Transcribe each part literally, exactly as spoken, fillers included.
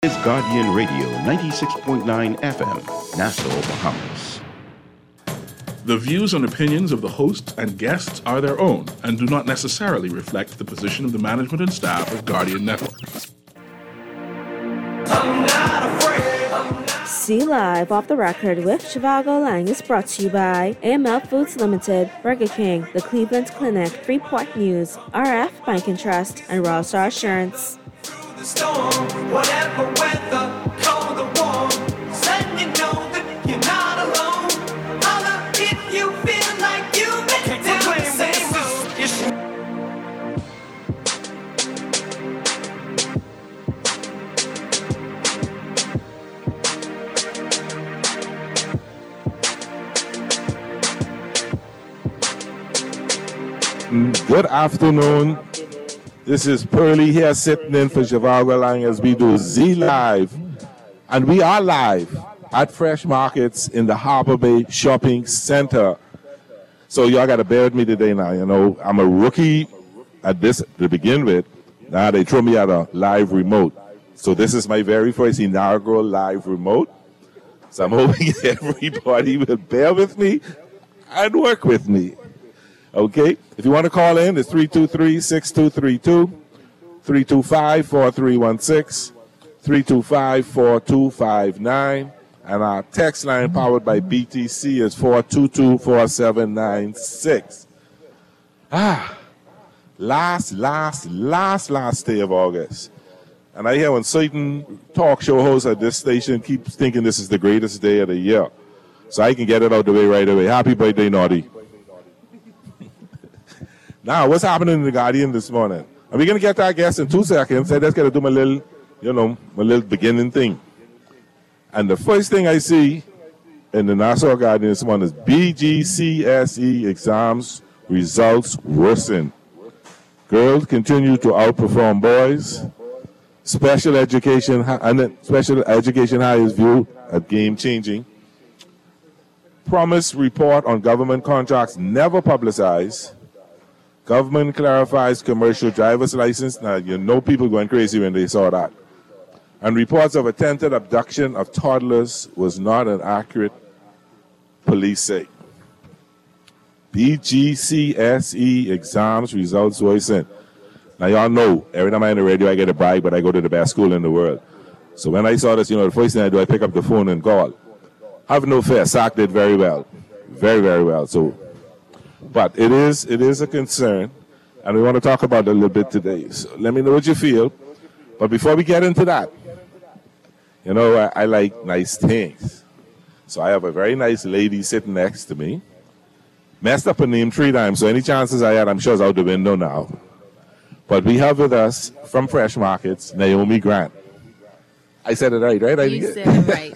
is Guardian Radio ninety-six point nine F M, Nassau, Bahamas. The views and opinions of the hosts and guests are their own and do not necessarily reflect the position of the management and staff of Guardian Network. See Live Off the Record with Shivago Lang is brought to you by A M L Foods Limited, Burger King, the Cleveland Clinic, Freeport News, R F Bank and Trust, and Raw Star Assurance. The storm, whatever weather, cold or warm, letting you know that you're not alone. Holla if you feel like you've been down the same road. Good afternoon. This is Pearlie here sitting in for Shivago Lang as we do Z Live. And we are live at Fresh Markets in the Harbor Bay Shopping Center. So y'all got to bear with me today now. You know, I'm a rookie at this to begin with. Now they throw me at a live remote. So this is my very first inaugural live remote. So I'm hoping everybody will bear with me and work with me. Okay, if you want to call in, it's three two three, six two three two, three two five, four three one six, three two five, four two five nine, and our text line powered by B T C is four two two, four seven nine six. Ah, last, last, last, last day of August. And I hear when certain talk show hosts at this station keep thinking this is the greatest day of the year. So I can get it out the way right away. Happy birthday, Naughty. Now, what's happening in the Guardian this morning? Are we going to get to our guest in two seconds? I just got to do my little, you know, my little beginning thing. And the first thing I see in the Nassau Guardian this morning is B G C S E exams results worsen. Girls continue to outperform boys. Special education and special education high is viewed as game changing. Promise report on government contracts never publicized. Government clarifies commercial driver's license. Now, you know people going crazy when they saw that. And reports of attempted abduction of toddlers was not an accurate, police say. B G C S E exams results worsen. Now, y'all know, every time I'm in the radio, I get a brag, but I go to the best school in the world. So when I saw this, you know, the first thing I do, I pick up the phone and call. Have no fear, S A C did very well. Very, very well. So. But it is it is a concern, and we want to talk about it a little bit today. So let me know what you feel. But before we get into that, you know, I, I like nice things. So I have a very nice lady sitting next to me. Messed up her name three times, so any chances I had, I'm sure is out the window now. But we have with us, from Fresh Markets, Naomi Grant. I said it right, right? You said it right.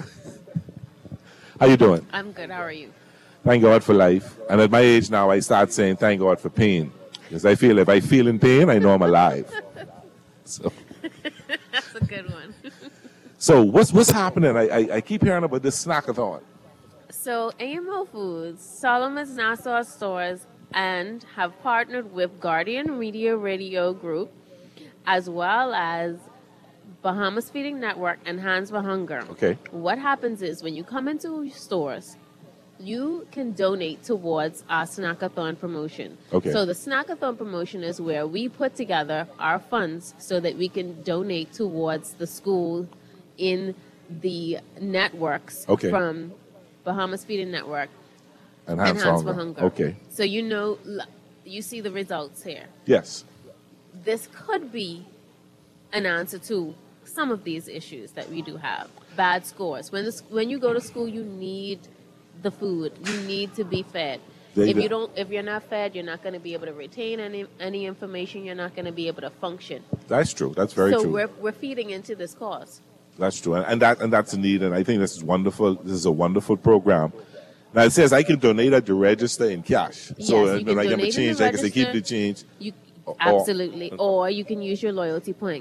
How you doing? I'm good. How are you? Thank God for life. And at my age now, I start saying thank God for pain. Because I feel if I feel in pain, I know I'm alive. So that's a good one. So what's what's happening? I, I, I keep hearing about this snackathon. So A M L Foods, Solomon's Nassau stores, and have partnered with Guardian Media Radio Group, as well as Bahamas Feeding Network and Hands for Hunger. Okay. What happens is when you come into stores, you can donate towards our Snackathon promotion. Okay. So the Snackathon promotion is where we put together our funds so that we can donate towards the school in the networks okay. from Bahamas Feeding Network and Hands, and Hands for for Hunger. Hunger. Okay. So you know, you see the results here. Yes. This could be an answer to some of these issues that we do have. Bad scores. When, the, when you go to school, you need the food. You need to be fed. They if do. you don't, if you're not fed, you're not going to be able to retain any any information. You're not going to be able to function. That's true. That's very so true. So we're we're feeding into this cause. That's true, and, and that and that's a need, and I think this is wonderful. This is a wonderful program. Now it says I can donate at the register in cash. Yes, so you uh, can when I get my donate in change, the I can say keep the register. change. You Or- absolutely, or you can use your loyalty points.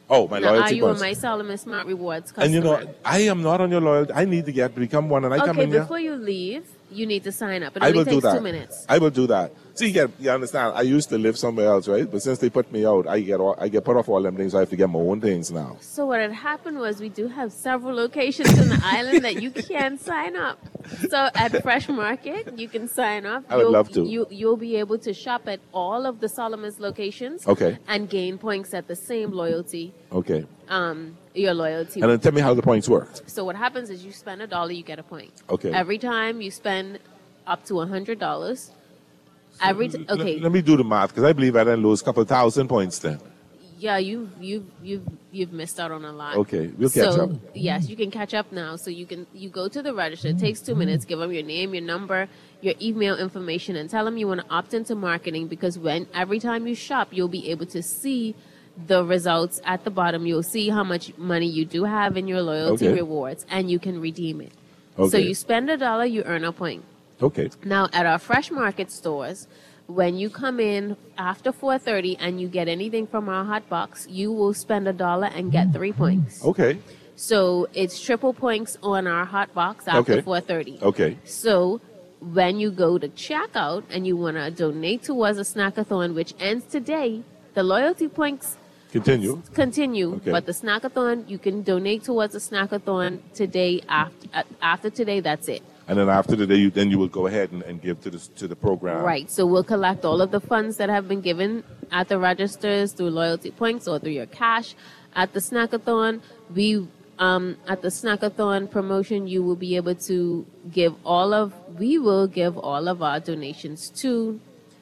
Oh, my Now, are loyalty you points. on my Solomon Smart Rewards customer? And you know, I am not on your loyalty. I need to get become one, and I come okay, in here. before you leave, you need to sign up. It I only will do takes that. two minutes. I will do that. See, you, get, you understand? I used to live somewhere else, right? But since they put me out, I get all, I get put off all them things. So I have to get my own things now. So what had happened was we do have several locations in the island that you can sign up. So at Fresh Market, you can sign up. I would you'll, love to. You, you'll be able to shop at all of the Solomon's locations. Okay. And gain points at the same loyalty, Okay. um, your loyalty. And then tell me how the points work. So what happens is you spend a dollar, you get a point. Okay. Every time you spend up to one hundred dollars. Every t- L- okay. let me do the math, because I believe I then lose a couple thousand points then. Yeah, you you you you've missed out on a lot. Okay, we'll catch so, up. Yes, you can catch up now. So you can you go to the register. It takes two minutes. Give them your name, your number, your email information, and tell them you want to opt into marketing, because when every time you shop, you'll be able to see the results at the bottom. You'll see how much money you do have in your loyalty Okay. rewards, and you can redeem it. So Okay. you spend a dollar, you earn a point. Okay. Now, at our Fresh Market stores, when you come in after four thirty and you get anything from our hot box, you will spend a dollar and get three points. Okay. So it's triple points on our hot box after Okay. four thirty. Okay. So when you go to checkout and you want to donate towards a snackathon, which ends today, the loyalty points Continue. continue, Okay. but the snackathon, you can donate towards a snackathon today. After after today, that's it. And then after the day, you, then you will go ahead and, and give to the, to the program. Right. So we'll collect all of the funds that have been given at the registers through loyalty points or through your cash. At the snackathon, we um, at the snackathon promotion, you will be able to give all of we will give all of our donations to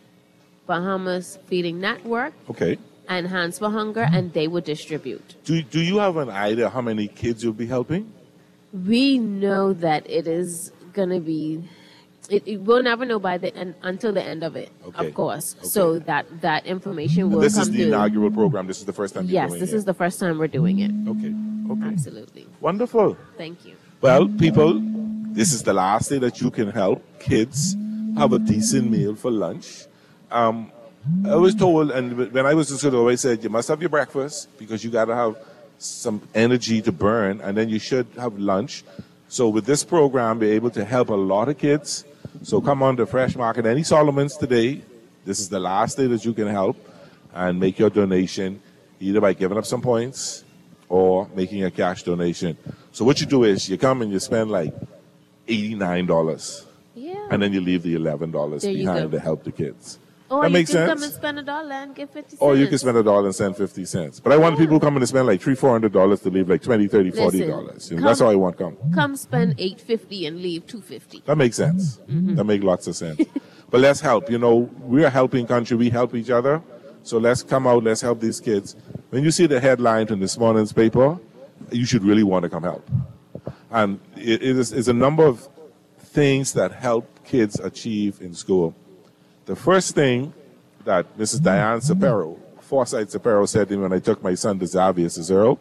Bahamas Feeding Network Okay. and Hands for Hunger, and they will distribute. Do, do you have an idea how many kids you'll be helping? We know that it is going to be. It, it, we'll never know by the end until the end of it, Okay. of course. Okay. So that that information will This come is the through. inaugural program. This is the first time you're Yes, doing this it. is the first time we're doing it. Okay. Okay. Absolutely. Wonderful. Thank you. Well, people, this is the last day that you can help kids have a decent meal for lunch. Um, I was told, and when I was in school, I always said, you must have your breakfast because you got to have some energy to burn, and then you should have lunch. So with this program, we're able to help a lot of kids. So come on to Fresh Market, any Solomons today. This is the last day that you can help and make your donation, either by giving up some points or making a cash donation. So what you do is you come and you spend like eighty-nine dollars, Yeah. and then you leave the eleven dollars There you behind go. to help the kids. Or that you makes can sense? come and spend a dollar and give fifty cents. Or you can spend a dollar and send fifty cents. But I want people coming to spend like three, four hundred dollars to leave like twenty, thirty, forty Listen, dollars. You know, come- that's how I want come. Come spend eight fifty and leave two fifty. That makes sense. Mm-hmm. That makes lots of sense. But let's help. You know, we're a helping country. We help each other. So let's come out. Let's help these kids. When you see the headline in this morning's paper, you should really want to come help. And it, it is it's a number of things that help kids achieve in school. The first thing that Missus Diane Sapero, Forsyth Sapero, said to me when I took my son to Xavier, says, Earl,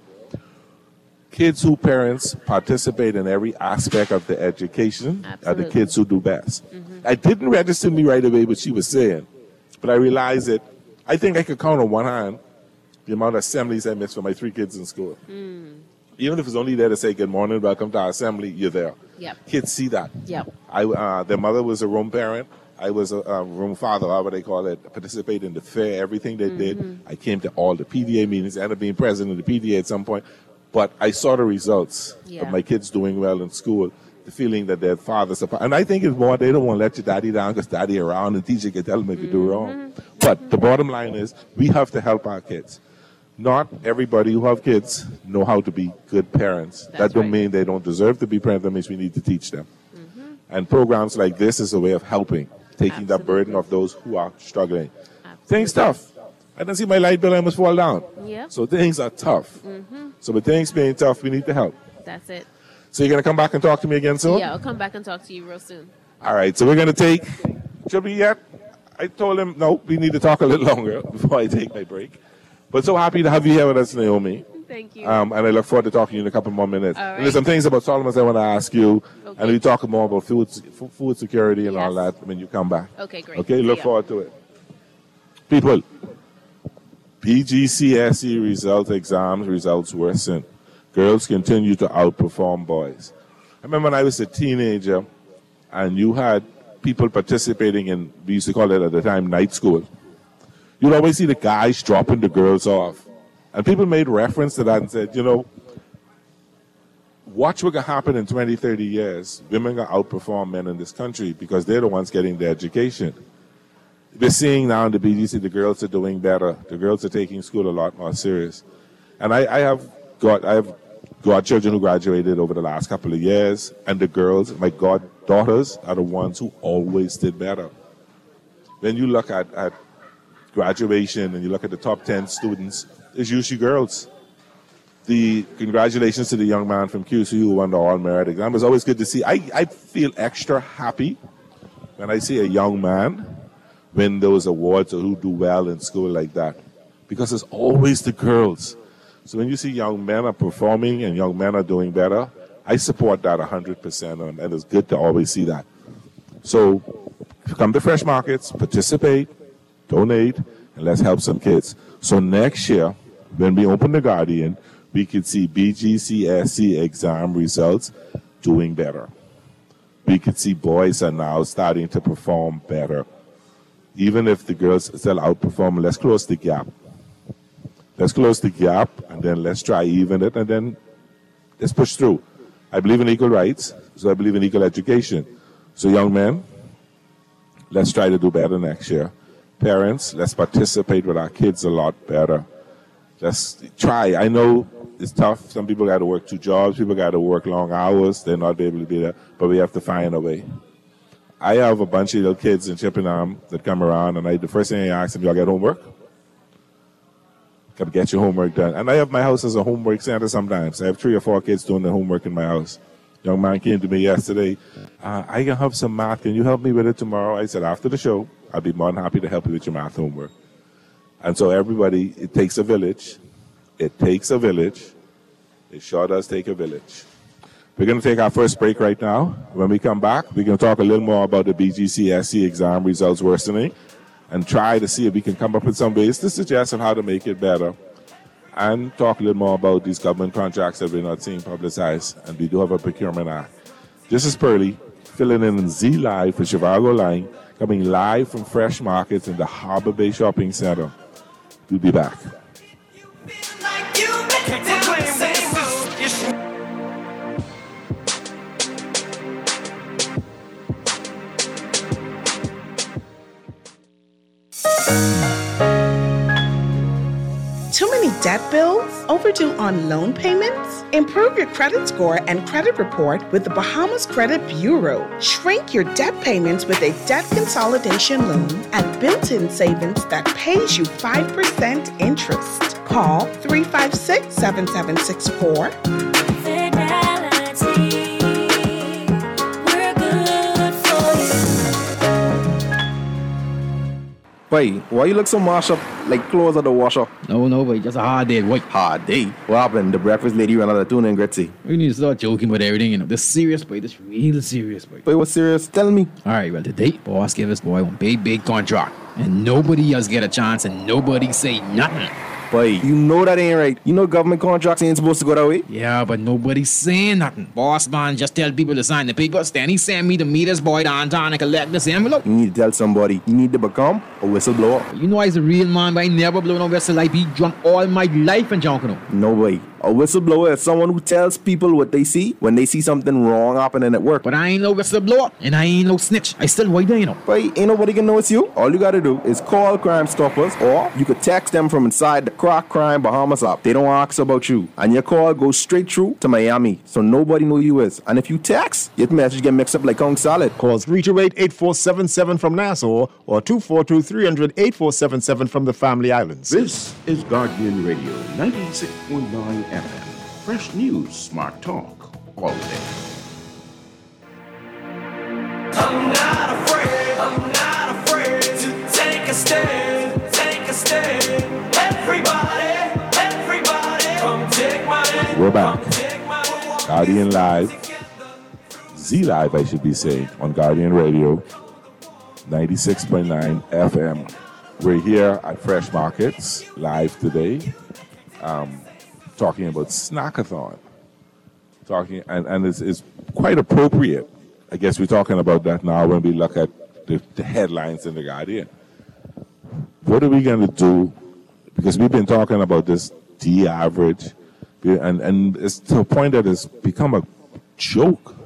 kids whose parents participate in every aspect of the education are the Absolutely. kids who do best. I didn't register me right away what she was saying, but I realized that I think I could count on one hand the amount of assemblies I missed for my three kids in school. Even if it's only there to say good morning, welcome to our assembly, you're there. Yep. Kids see that. Yep. I, uh, their mother was a room parent. I was a, a room father, however they call it. Participate in the fair, everything they did. I came to all the P D A meetings. I ended up being president of the P D A at some point. But I saw the results Yeah. of my kids doing well in school. The feeling that their fathers are, and I think it's more they don't want to let your daddy down because daddy around and teacher can tell them if you do wrong. But the bottom line is we have to help our kids. Not everybody who have kids know how to be good parents. That's that don't right. mean they don't deserve to be parents. That means we need to teach them. And programs like this is a way of helping, taking the burden of those who are struggling. Things tough. I don't see my light bill, I almost fall down. Yep. So things are tough. So with things being tough, we need to help. That's it. So you're going to come back and talk to me again soon? Yeah, I'll come back and talk to you real soon. All right, so we're going to take, should we yet? I told him, no, we need to talk a little longer before I take my break. But so happy to have you here with us, Naomi. Thank you. Um, and I look forward to talking to you in a couple more minutes. All And right. there's some things about Solomon's I want to ask you. Okay. And we talk more about food, f- food security and all Yes. that when you come back. Okay, great. Okay, See look ya. forward to it. People, B G C S E result exams results worsen. Girls continue to outperform boys. I remember when I was a teenager and you had people participating in, we used to call it at the time, night school. You'd always see the guys dropping the girls off. And people made reference to that and said, you know, watch what can happen in twenty, thirty years. Women can outperform men in this country because they're the ones getting the education. We're seeing now in the B G C the girls are doing better. The girls are taking school a lot more serious. And I, I have got I have godchildren who graduated over the last couple of years, and the girls, my goddaughters, are the ones who always did better. When you look at, at graduation and you look at the top ten students, it's usually girls. The congratulations to the young man from Q C U who won the all-merit exam. It's always good to see. I, I feel extra happy when I see a young man win those awards or who do well in school like that, because it's always the girls. So when you see young men are performing and young men are doing better, I support that one hundred percent, and it's good to always see that. So come to Fresh Markets, participate, donate, and let's help some kids. So next year, when we open the Guardian, we could see B G C S E exam results doing better. We could see boys are now starting to perform better. Even if the girls still outperform, let's close the gap. Let's close the gap, and then let's try even it, and then let's push through. I believe in equal rights, so I believe in equal education. So young men, let's try to do better next year. Parents, let's participate with our kids a lot better. Let's try. I know it's tough. Some people got to work two jobs. People got to work long hours. They're not able to be there, but we have to find a way. I have a bunch of little kids in Chippenham that come around, and I, the first thing I ask them, y'all get homework? Come get your homework done. And I have my house as a homework center sometimes. I have three or four kids doing the homework in my house. Young man came to me yesterday. Uh, I can have some math. Can you help me with it tomorrow? I said, after the show, I'll be more than happy to help you with your math homework. And so everybody, it takes a village. It takes a village. It sure does take a village. We're going to take our first break right now. When we come back, we're going to talk a little more about the B G C S E exam results worsening and try to see if we can come up with some ways to suggest on how to make it better, and talk a little more about these government contracts that we're not seeing publicized. And we do have a procurement act. This is Pearlie, filling in in Z Live for Zhivago Line, coming live from Fresh Markets in the Harbor Bay Shopping Center. We'll be back. Too many debt bills? Overdue on loan payments? Improve your credit score and credit report with the Bahamas Credit Bureau. Shrink your debt payments with a debt consolidation loan and built-in savings that pays you five percent interest. Call three five six, seven seven six four. Boy, why you look so mashed up like clothes at the washer? No, no, boy, just a hard day, boy. Hard day? What happened? The breakfast lady ran out of tuna and gritty. We need to start joking about everything, you know. This serious, boy. This real serious, boy. Boy, what's serious? Tell me. All right, well, today, boss gave us, boy, one big, big contract. And nobody else get a chance and nobody say nothing. Boy, you know that ain't right. You know government contracts ain't supposed to go that way. Yeah, but nobody's saying nothing. Boss man just tell people to sign the papers. Then he send me to meet his boy downtown and collect this envelope. You need to tell somebody. You need to become a whistleblower. You know I's a real man, but I never blow no whistle. I be drunk all my life and junk, you know. No way. A whistleblower is someone who tells people what they see when they see something wrong happening at work. But I ain't no whistleblower, and I ain't no snitch. I still white there, you know. But ain't nobody can know it's you. All you gotta do is call Crime Stoppers, or you could text them from inside the Crack Crime Bahamas app. They don't ask about you, and your call goes straight through to Miami, so nobody know you is. And if you text, your message get mixed up like Kong salad. Call three two eight, eight four seven seven from Nassau or two four two, three hundred, eight four seven seven from the Family Islands. This is Guardian Radio, ninety-six point nine F M. Fresh news, smart talk, all day. I'm not afraid, I'm not afraid to take a stand, take a stand. Everybody, everybody, come take my hand. We're back. Guardian Live. Z Live, I should be saying, on Guardian Radio, ninety-six point nine F M. We're here at Fresh Markets live today, um, talking about Snackathon. Talking, and, and it's, it's quite appropriate. I guess we're talking about that now when we look at the, the headlines in The Guardian. What are we going to do? Because we've been talking about this de-average, and, and it's to a point that it's become a joke.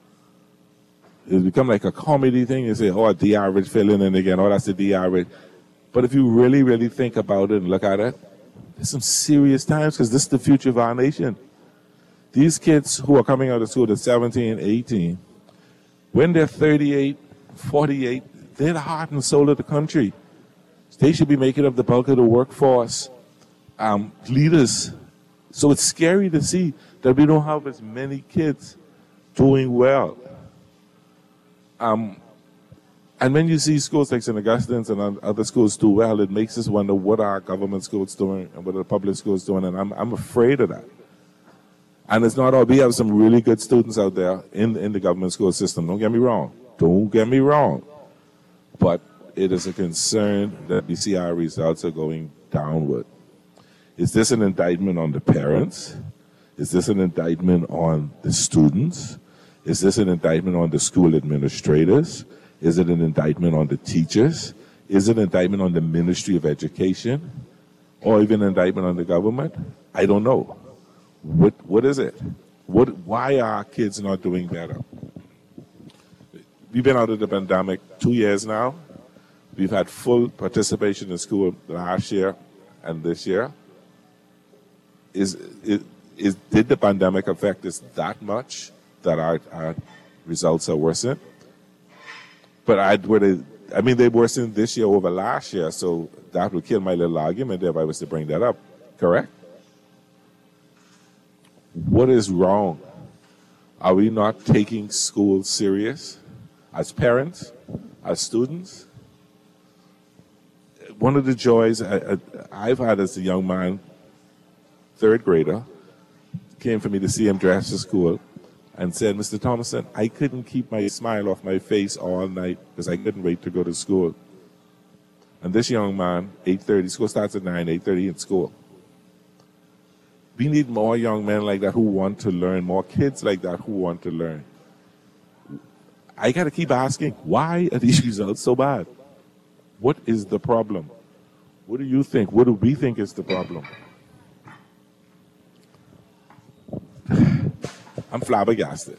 It's become like a comedy thing. You say, oh, a de-average filling in again, oh, that's the de-average. But if you really, really think about it and look at it, there's some serious times because this is the future of our nation. These kids who are coming out of school at seventeen, eighteen, when they're thirty-eight, forty-eight, they're the heart and soul of the country. They should be making up the bulk of the workforce, um, leaders. So it's scary to see that we don't have as many kids doing well. Um, and when you see schools like Saint Augustine's and other schools do well, it makes us wonder what are our government schools doing and what are the public schools doing, and I'm, I'm afraid of that. And it's not all, we have some really good students out there in, in the government school system. Don't get me wrong. Don't get me wrong. But it is a concern that we see our results are going downward. Is this an indictment on the parents? Is this an indictment on the students? Is this an indictment on the school administrators? Is it an indictment on the teachers? Is it an indictment on the Ministry of Education? Or even an indictment on the government? I don't know. What what is it? What why are our kids not doing better? We've been out of the pandemic two years now. We've had full participation in school last year and this year. Is is, is did the pandemic affect us that much that our, our results are worsened? But I would they, I mean they worsened this year over last year, so that would kill my little argument if I was to bring that up. Correct? What is wrong? Are we not taking school serious as parents, as students? One of the joys I, I, I've had as a young man, third grader, came for me to see him dress for school and said, Mister Thomason, I couldn't keep my smile off my face all night because I couldn't wait to go to school. And this young man, eight thirty, school starts at nine, eight thirty in school. We need more young men like that who want to learn, more kids like that who want to learn. I got to keep asking, why are these results so bad? What is the problem? What do you think? What do we think is the problem? I'm flabbergasted.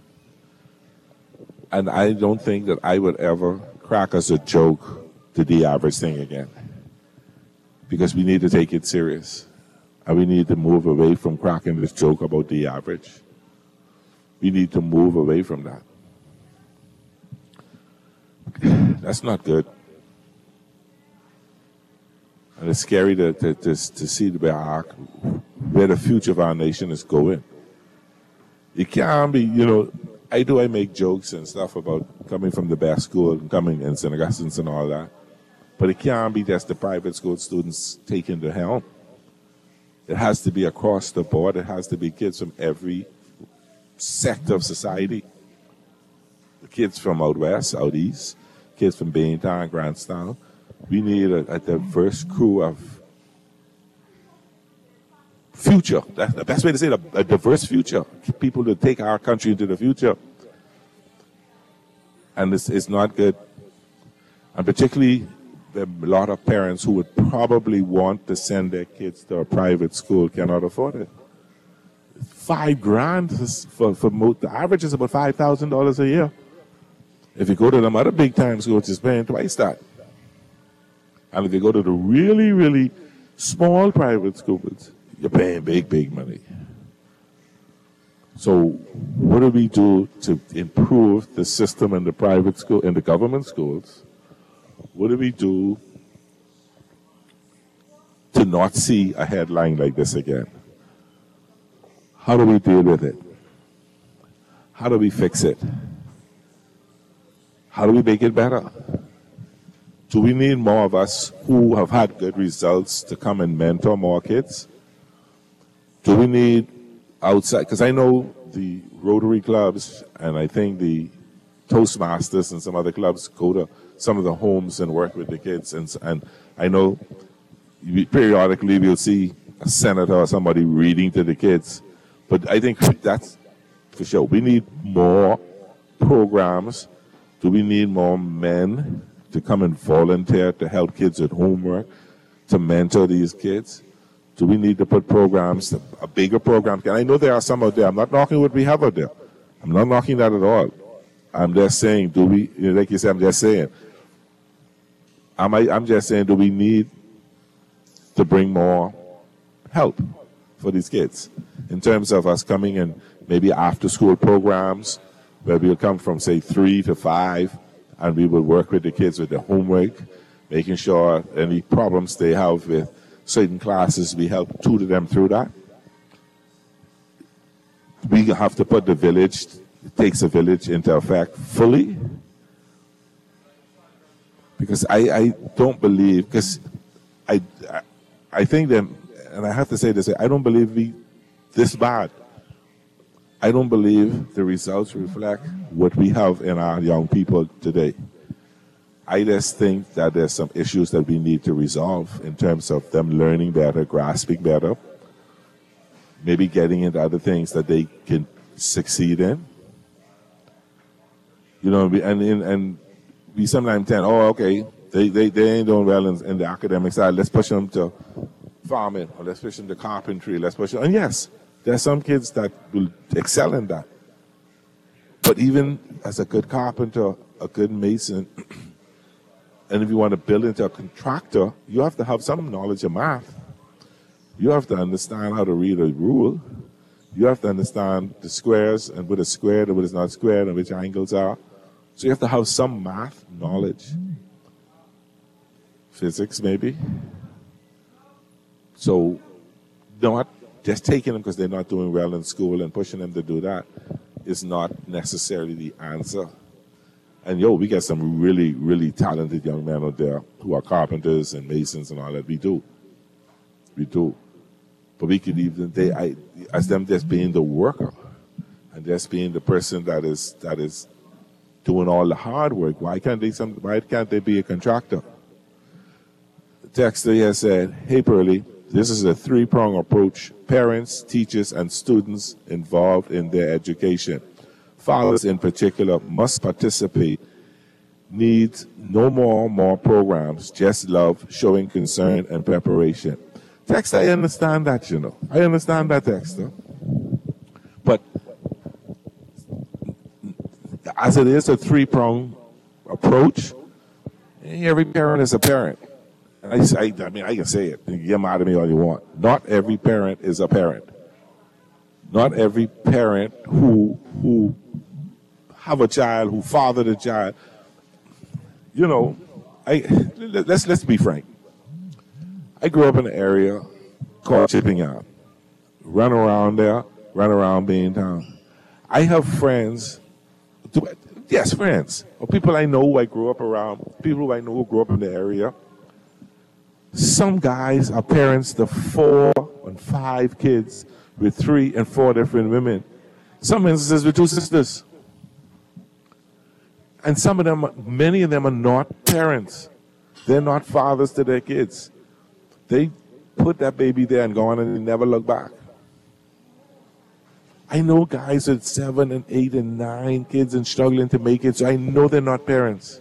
And I don't think that I would ever crack as a joke the de-average thing again. Because we need to take it serious. And we need to move away from cracking this joke about the average. We need to move away from that. That's not good. And it's scary to, to, to, to see where, our, where the future of our nation is going. It can't be, you know, I do I make jokes and stuff about coming from the best school and coming in Saint Augustine's and all that. But it can't be just the private school students taking the helm. It has to be across the board. It has to be kids from every sector of society. The kids from out west, out east, kids from Baintown, Grantstown. We need a, a diverse crew of future. That's the best way to say it, a, a diverse future. People to take our country into the future. And it's, it's not good. And particularly a lot of parents who would probably want to send their kids to a private school cannot afford it. Five grand for, for most, the average is about five thousand dollars a year. If you go to them other big time schools, you're paying twice that. And if you go to the really, really small private schools, you're paying big, big money. So what do we do to improve the system in the private school, in the government schools? What do we do to not see a headline like this again? How do we deal with it? How do we fix it? How do we make it better? Do we need more of us who have had good results to come and mentor more kids? Do we need outside, because I know the Rotary clubs and I think the Toastmasters and some other clubs go to some of the homes and work with the kids. And, and I know you, periodically you'll see a senator or somebody reading to the kids. But I think that's for sure. We need more programs. Do we need more men to come and volunteer to help kids with homework, to mentor these kids? Do we need to put programs, a bigger program? And I know there are some out there. I'm not knocking what we have out there. I'm not knocking that at all. I'm just saying, do we, you know, like you said, I'm just saying, am I, I'm just saying, do we need to bring more help for these kids in terms of us coming in maybe after school programs where we'll come from, say, three to five, and we will work with the kids with their homework, making sure any problems they have with certain classes, we help tutor them through that. We have to put the village, it takes a village, into effect fully. Because I, I don't believe, because I, I, I think that, and I have to say this, I don't believe we this bad. I don't believe the results reflect what we have in our young people today. I just think that there's some issues that we need to resolve in terms of them learning better, grasping better, maybe getting into other things that they can succeed in. You know, and and, and we sometimes tend, oh, okay, they, they, they ain't doing well in, in the academic side. Let's push them to farming, or let's push them to carpentry. Let's push them. And yes, there are some kids that will excel in that. But even as a good carpenter, a good mason, and if you want to build into a contractor, you have to have some knowledge of math. You have to understand how to read a rule. You have to understand the squares and what is squared and what is not squared and which angles are. So you have to have some math knowledge. Physics, maybe. So not just taking them because they're not doing well in school and pushing them to do that is not necessarily the answer. And yo, we got some really, really talented young men out there who are carpenters and masons and all that. We do. We do. But we could even, they, I, as them just being the worker and just being the person that is that is doing all the hard work. Why can't they some why can't they be a contractor? The texter here said, hey Pearlie, this is a three-pronged approach. Parents, teachers, and students involved in their education. Fathers in particular must participate. Needs no more more programs, just love, showing concern, and preparation. Text, I understand that, you know. I understand that, Texter. But as it is a three-pronged approach, every parent is a parent. And I, I, I mean, I can say it. You can get mad at me all you want. Not every parent is a parent. Not every parent who who have a child, who fathered a child. You know, I let's let's be frank. I grew up in an area called Chipping Yard. Run around there, run around Beantown. I have friends, yes, friends, or people I know who I grew up around, people who I know who grew up in the area. Some guys are parents to four and five kids with three and four different women. Some instances with two sisters. And some of them, many of them are not parents. They're not fathers to their kids. They put that baby there and go on and they never look back. I know guys with seven and eight and nine kids and struggling to make it, so I know they're not parents.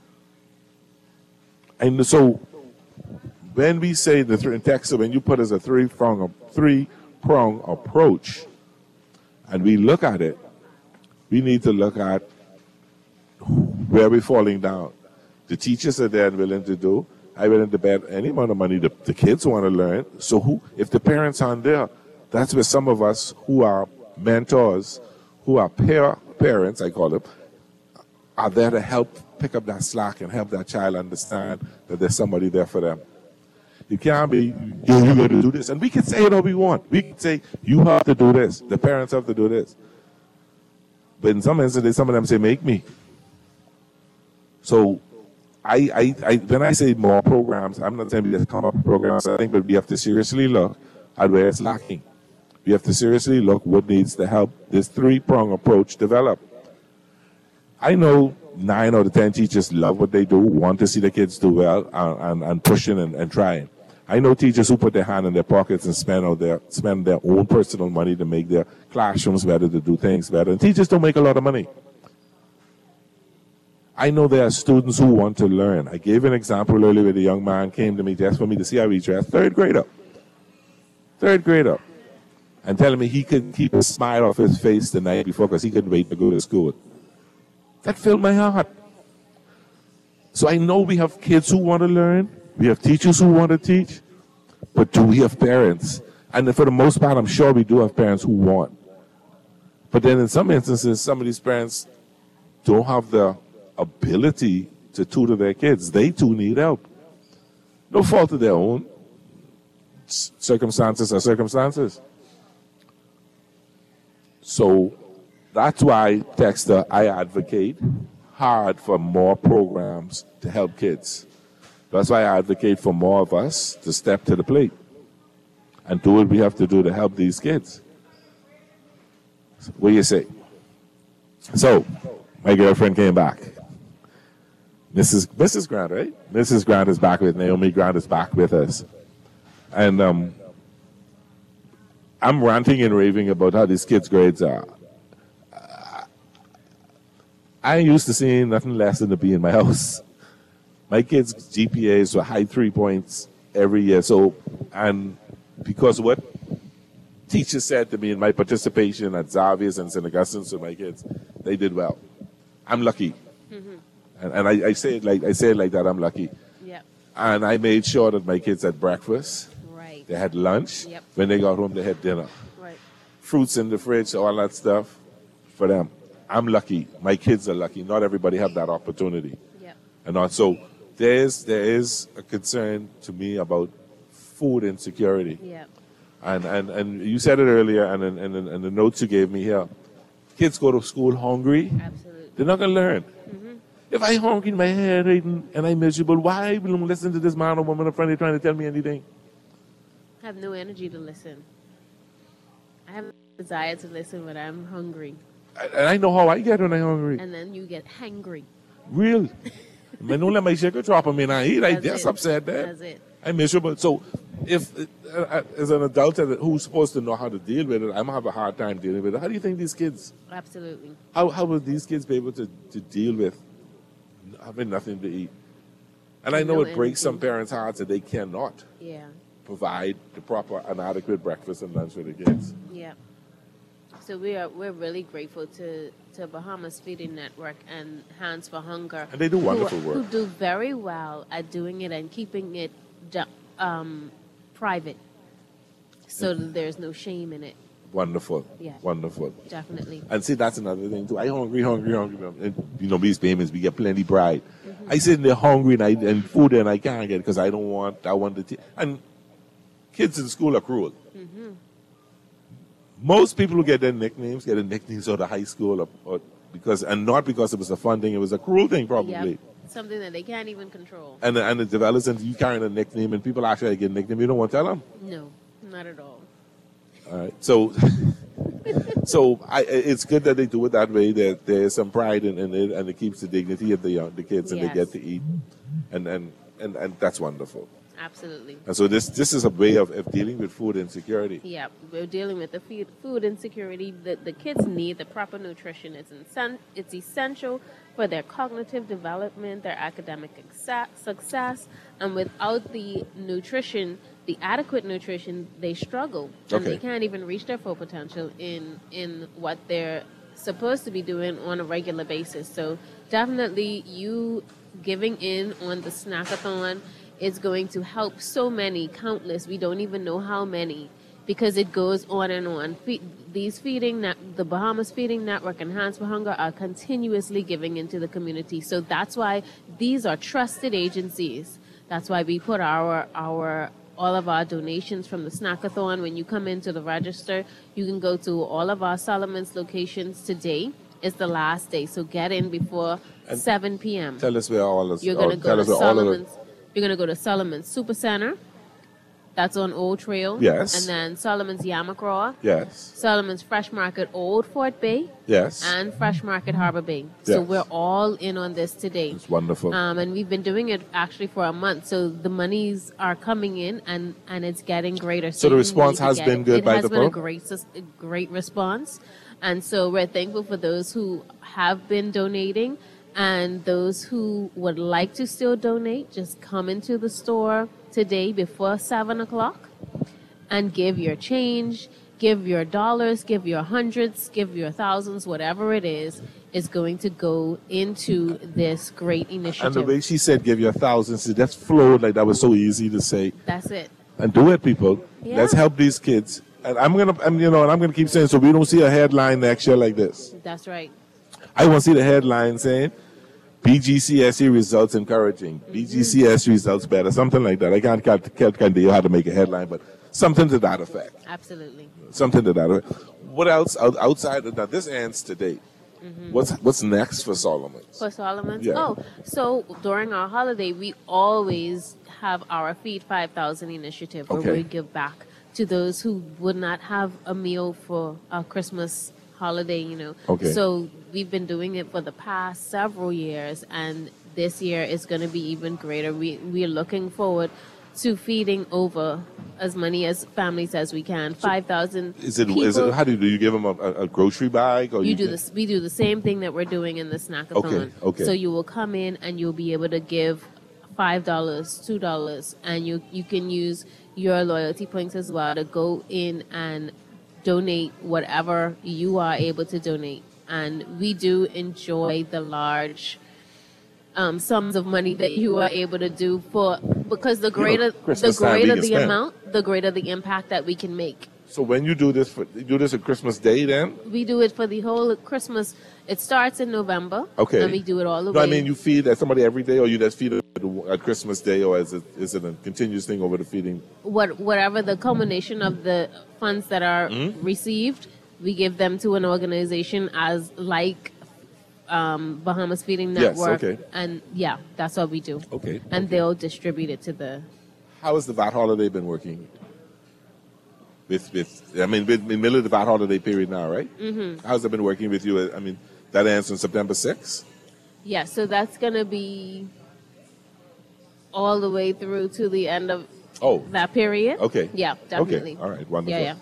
And so when we say the three in Texas, when you put as a three-prong three-prong approach, and we look at it, we need to look at where we're falling down. The teachers are there and willing to do. I'm willing to bet any amount of money the, the kids want to learn. So who, if the parents aren't there, that's where some of us who are mentors, who are peer parents, I call them, are there to help pick up that slack and help that child understand that there's somebody there for them. You can't be, yo, you got to do this. And we can say it all we want. We can say, you have to do this. The parents have to do this. But in some instances, some of them say, make me. So I, I, I, when I say more programs, I'm not saying we just come up with programs, I think, but we have to seriously look at where it's lacking. We have to seriously look what needs to help this three-prong approach develop. I know nine out of ten teachers love what they do, want to see the kids do well, and, and, and pushing and, and trying. I know teachers who put their hand in their pockets and spend out their spend their own personal money to make their classrooms better, to do things better. And teachers don't make a lot of money. I know there are students who want to learn. I gave an example earlier where the young man came to me just for me to see how he dressed. Third grader. Third grader. And telling me he couldn't keep a smile off his face the night before because he couldn't wait to go to school. That filled my heart. So I know we have kids who want to learn. We have teachers who want to teach. But do we have parents? And for the most part, I'm sure we do have parents who want. But then in some instances, some of these parents don't have the ability to tutor their kids. They too need help. No fault of their own. Circumstances are circumstances. So that's why, Dexter, I advocate hard for more programs to help kids. That's why I advocate for more of us to step to the plate and do what we have to do to help these kids. What do you say? So, my girlfriend came back. Missus Missus Grant, right? Missus Grant is back with Naomi Grant is back with us. And um, I'm ranting and raving about how these kids' grades are. I ain't used to seeing nothing less than to be in my house. My kids' G P As were high three points every year. So, and because what teachers said to me in my participation at Xavier's and Saint Augustine's with my kids, they did well. I'm lucky. Mm-hmm. And, and I, I say it like I say it like that. I'm lucky. Yep. And I made sure that my kids had breakfast. Right. They had lunch. Yep. When they got home, they had dinner. Right. Fruits in the fridge, all that stuff for them. I'm lucky. My kids are lucky. Not everybody have that opportunity. Yep. And also, there is there is a concern to me about food insecurity. Yep. And and and you said it earlier, and in, and, and the notes you gave me here, kids go to school hungry. Absolutely. They're not gonna learn. Mm-hmm. If I'm hungry in my head and, and I'm miserable, why will I listen to this man or woman in front of me trying to tell me anything? I have no energy to listen. I have no desire to listen when I'm hungry. And I know how I get when I'm hungry. And then you get hangry. Really? I don't let my sugar drop on me and I eat. I just it. upset that. That's it. I'm miserable. So, if uh, as an adult who's supposed to know how to deal with it, I'm gonna have a hard time dealing with it. How do you think these kids? Absolutely. How how will these kids be able to, to deal with having nothing to eat? And I know no it breaks energy. some parents' hearts that they cannot yeah. provide the proper and adequate breakfast and lunch for the kids. Yeah. So we are we're really grateful to, to Bahamas Feeding Network and Hands for Hunger. And they do wonderful who, work. Who do very well at doing it and keeping it um, private, so that there's no shame in it. Wonderful. Yeah. Wonderful. Definitely. And see, that's another thing too. I hungry, hungry, hungry. And, you know, these payments, we get plenty pride. Mm-hmm. I sit there hungry and, I, and food and I can't get it because I don't want, I want the, t- and kids in school are cruel. Mm-hmm. Most people who get their nicknames get their nicknames out of high school or, or because, and not because it was a fun thing, it was a cruel thing probably. Yep. Something that they can't even control. And, and it develops into you carrying a nickname and people actually get a nickname, you don't want to tell them? No, not at all. All right. So, so I, it's good that they do it that way. That there's some pride in, in it, and it keeps the dignity of the young, the kids, and yes. they get to eat, and and, and and that's wonderful. Absolutely. And so this this is a way of, of dealing with food insecurity. Yeah, we're dealing with the food food insecurity. The the kids need the proper nutrition. It's insen- it's essential for their cognitive development, their academic exa- success, and without the nutrition, the adequate nutrition, they struggle. And Okay. they can't even reach their full potential in, in what they're supposed to be doing on a regular basis. So definitely you giving in on the Snackathon is going to help so many, countless, we don't even know how many, because it goes on and on. Fe- these feeding, net- the Bahamas Feeding Network and Hands for Hunger are continuously giving into the community. So that's why these are trusted agencies. That's why we put our our all of our donations from the Snackathon. When you come into the register, you can go to all of our Solomon's locations today. It's the last day, so get in before And seven p.m. Tell us where all this. You're going to oh, go tell to us where all of Solomon's. You're going to go to Solomon's Super Center, That's on Old Trail. Yes. And then Solomon's Yamacraw. Yes. Solomon's Fresh Market Old Fort Bay. Yes. And Fresh Market Harbor Bay. So Yes. we're all in on this today. It's wonderful. Um, and we've been doing it actually for a month. So the monies are coming in and, and it's getting greater. So the you response need to has get been it. good it by has the been a Pope? great, sus- a great response. And so we're thankful for those who have been donating and those who would like to still donate. Just come into the store today before seven o'clock and give your change, give your dollars, give your hundreds, give your thousands, whatever it is, is going to go into this great And the initiative. way she said, give you a thousand, see, that's flowed like that was so easy to say. That's it. And do it, people. Yeah. Let's help these kids. And I'm gonna, and you know, and I'm gonna keep saying so we don't see a headline next year like this. That's right. I want to see the headline saying B G C S E results encouraging, B G C S E results better, something like that. I can't can't can't, can't tell you how to make a headline, but something to that effect. Absolutely. Something to that effect. What else out- outside of that? This ends today. What's what's next for Solomon's? For Solomon's? Yeah. Oh, so during our holiday, we always have our Feed five thousand initiative where Okay. we give back to those who would not have a meal for a Christmas holiday, you know. Okay. So we've been doing it for the past several years, and this year is going to be even greater. We, we're looking forward to feeding over as many as families as we can. five thousand Is it, people. is it how do you do? You give them a, a, a grocery bag, or You you do get- this. We do the same thing that we're doing in the snackathon. Okay, okay. So you will come in and you'll be able to give five dollars, two dollars, and you you can use your loyalty points as well to go in and donate whatever you are able to donate. And we do enjoy the large um, sums of money that you are able to do for because the greater the Christmas time we greater can the spend. amount, the greater the impact that we can make. So when you do this, for, you do this at Christmas Day, then We do it for the whole Christmas. It starts in November. okay. And we do it all the no, way. I mean you feed at somebody every day, or you just feed it at Christmas Day, or is it is it a continuous thing over the feeding? what whatever the culmination of the funds that are Mhm. received, we give them to an organization as like um, Bahamas Feeding Yes, Network. okay. And yeah, that's what we do. Okay. And they'll distribute it to the. How has the V A T holiday been working? With with I mean, with, in the middle of the V A T holiday period now, right? Mhm. How's it been working with you? I mean, that ends on September sixth. Yeah, so that's gonna be all the way through to the end of Oh. that period. Okay. Yeah, definitely. Okay. All right. Wonderful. Yeah, yeah.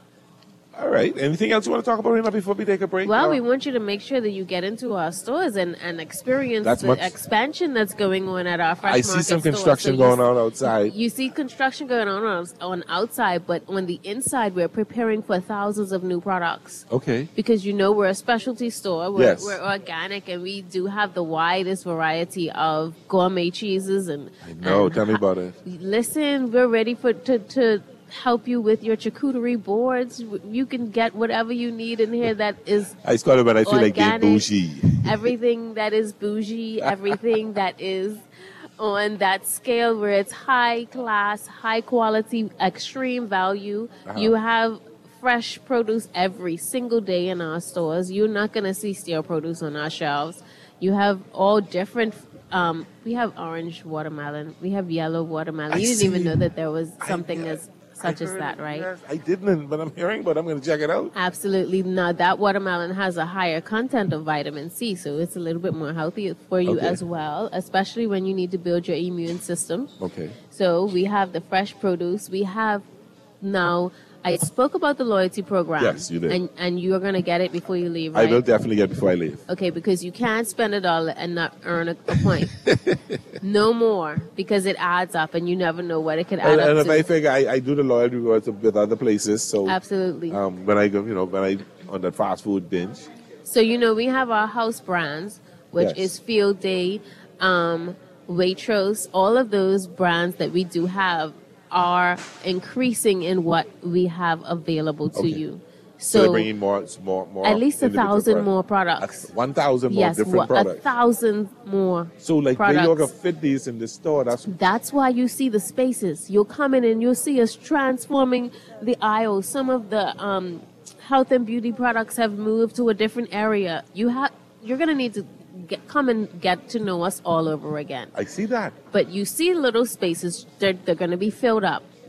All right. Anything else you want to talk about, Rena, before we take a break? Well, Uh, we want you to make sure that you get into our stores and, and experience That's the much- expansion that's going on at our fresh I see market some stores. construction So you going on outside. You see construction going on on, on outside, but on the inside, we're preparing for thousands of new products. Okay. Because you know we're a specialty store. We're, Yes. we're organic, and we do have the widest variety of gourmet cheeses. And No, and tell me about it. listen, we're ready for to, to help you with your charcuterie boards. You can get whatever you need in here that is I call it when I feel like being organic. bougie. Everything that is bougie, everything that is on that scale where it's high class, high quality, extreme value. Uh-huh. You have fresh produce every single day in our stores. You're not going to see stale produce on our shelves. You have all different. Um, we have orange watermelon. We have yellow watermelon. I you didn't even see. know that there was something as such as that, right? Yes, I didn't, but I'm hearing, but I'm going to check it out. Absolutely not. That watermelon has a higher content of vitamin C, so it's a little bit more healthy for you Okay. as well, especially when you need to build your immune system. Okay. So we have the fresh produce. We have now, I spoke about the loyalty program. Yes, you did. And, and you're going to get it before you leave, I right? will definitely get it before I leave. Okay, because you can't spend a dollar and not earn a, a point. No more, because it adds up and you never know what it could add And, up and if to. I figure I, I do the loyalty rewards with other places, so Absolutely. um, when I go, you know, when I on that fast food binge, So, you know, we have our house brands, which Yes. is Field Day, um, Waitrose. All of those brands that we do have are increasing in what we have available to Okay. you. so, So, they're bringing more, more, more. at least a individual thousand products. more products. One thousand more yes, different wha- a products. thousand more So, like, where products. you're gonna fit these in the store? That's That's why you see the spaces. You'll come in and you'll see us transforming the aisles. Some of the um, health and beauty products have moved to a different area. You have, you're gonna need to get, come and get to know us all over again. I see that. But you see little spaces; they're they're gonna be filled up.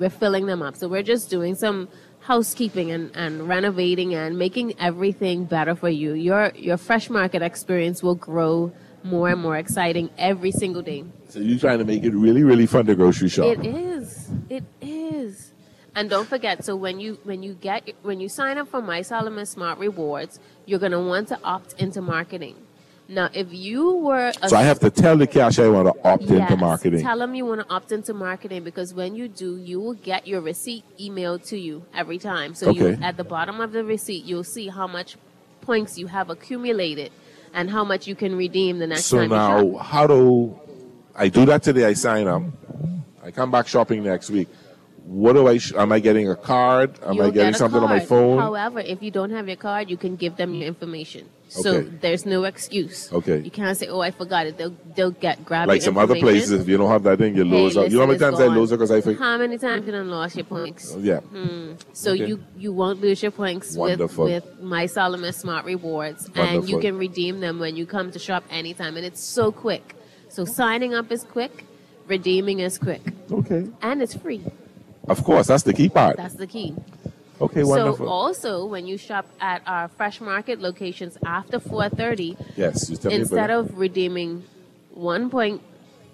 We're filling them up. So we're just doing some housekeeping and, and renovating and making everything better for you. Your your Fresh Market experience will grow more and more exciting every single day. So you're trying to make it really, really fun to grocery shop. It is. It is. And don't forget, so when you when you get when you sign up for My Solomon Smart Rewards, you're gonna want to opt into marketing. Now, if you were a so I have to tell the cash I want to opt yes, into marketing. Tell them you want to opt into marketing, because when you do, you will get your receipt emailed to you every time. So Okay. you, at the bottom of the receipt, you'll see how much points you have accumulated and how much you can redeem the next So time you now, shop. how do I do that today? I sign up. I come back shopping next week. What do I? Sh- am I getting a card? Am You'll I getting get a something on my card. phone? However, if you don't have your card, you can give them your information. So Okay. there's no excuse. Okay. You can't say, "Oh, I forgot it." They'll they'll get grab Like your some other information. places, if you don't have that thing, you Hey, lose out. You know how many listen, times it's I lose it gone. because I think. How many times you done lost your points? Yeah. Hmm. So Okay. you you won't lose your points with, Wonderful. with My Solomon Smart Rewards, and you Wonderful. can redeem them when you come to shop anytime, and it's so quick. So signing up is quick, redeeming is quick, Okay. and it's free. Of course, that's the key part. That's the key. Okay, wonderful. So also, when you shop at our Fresh Market locations after four thirty, Yes, you tell me instead about of redeeming one point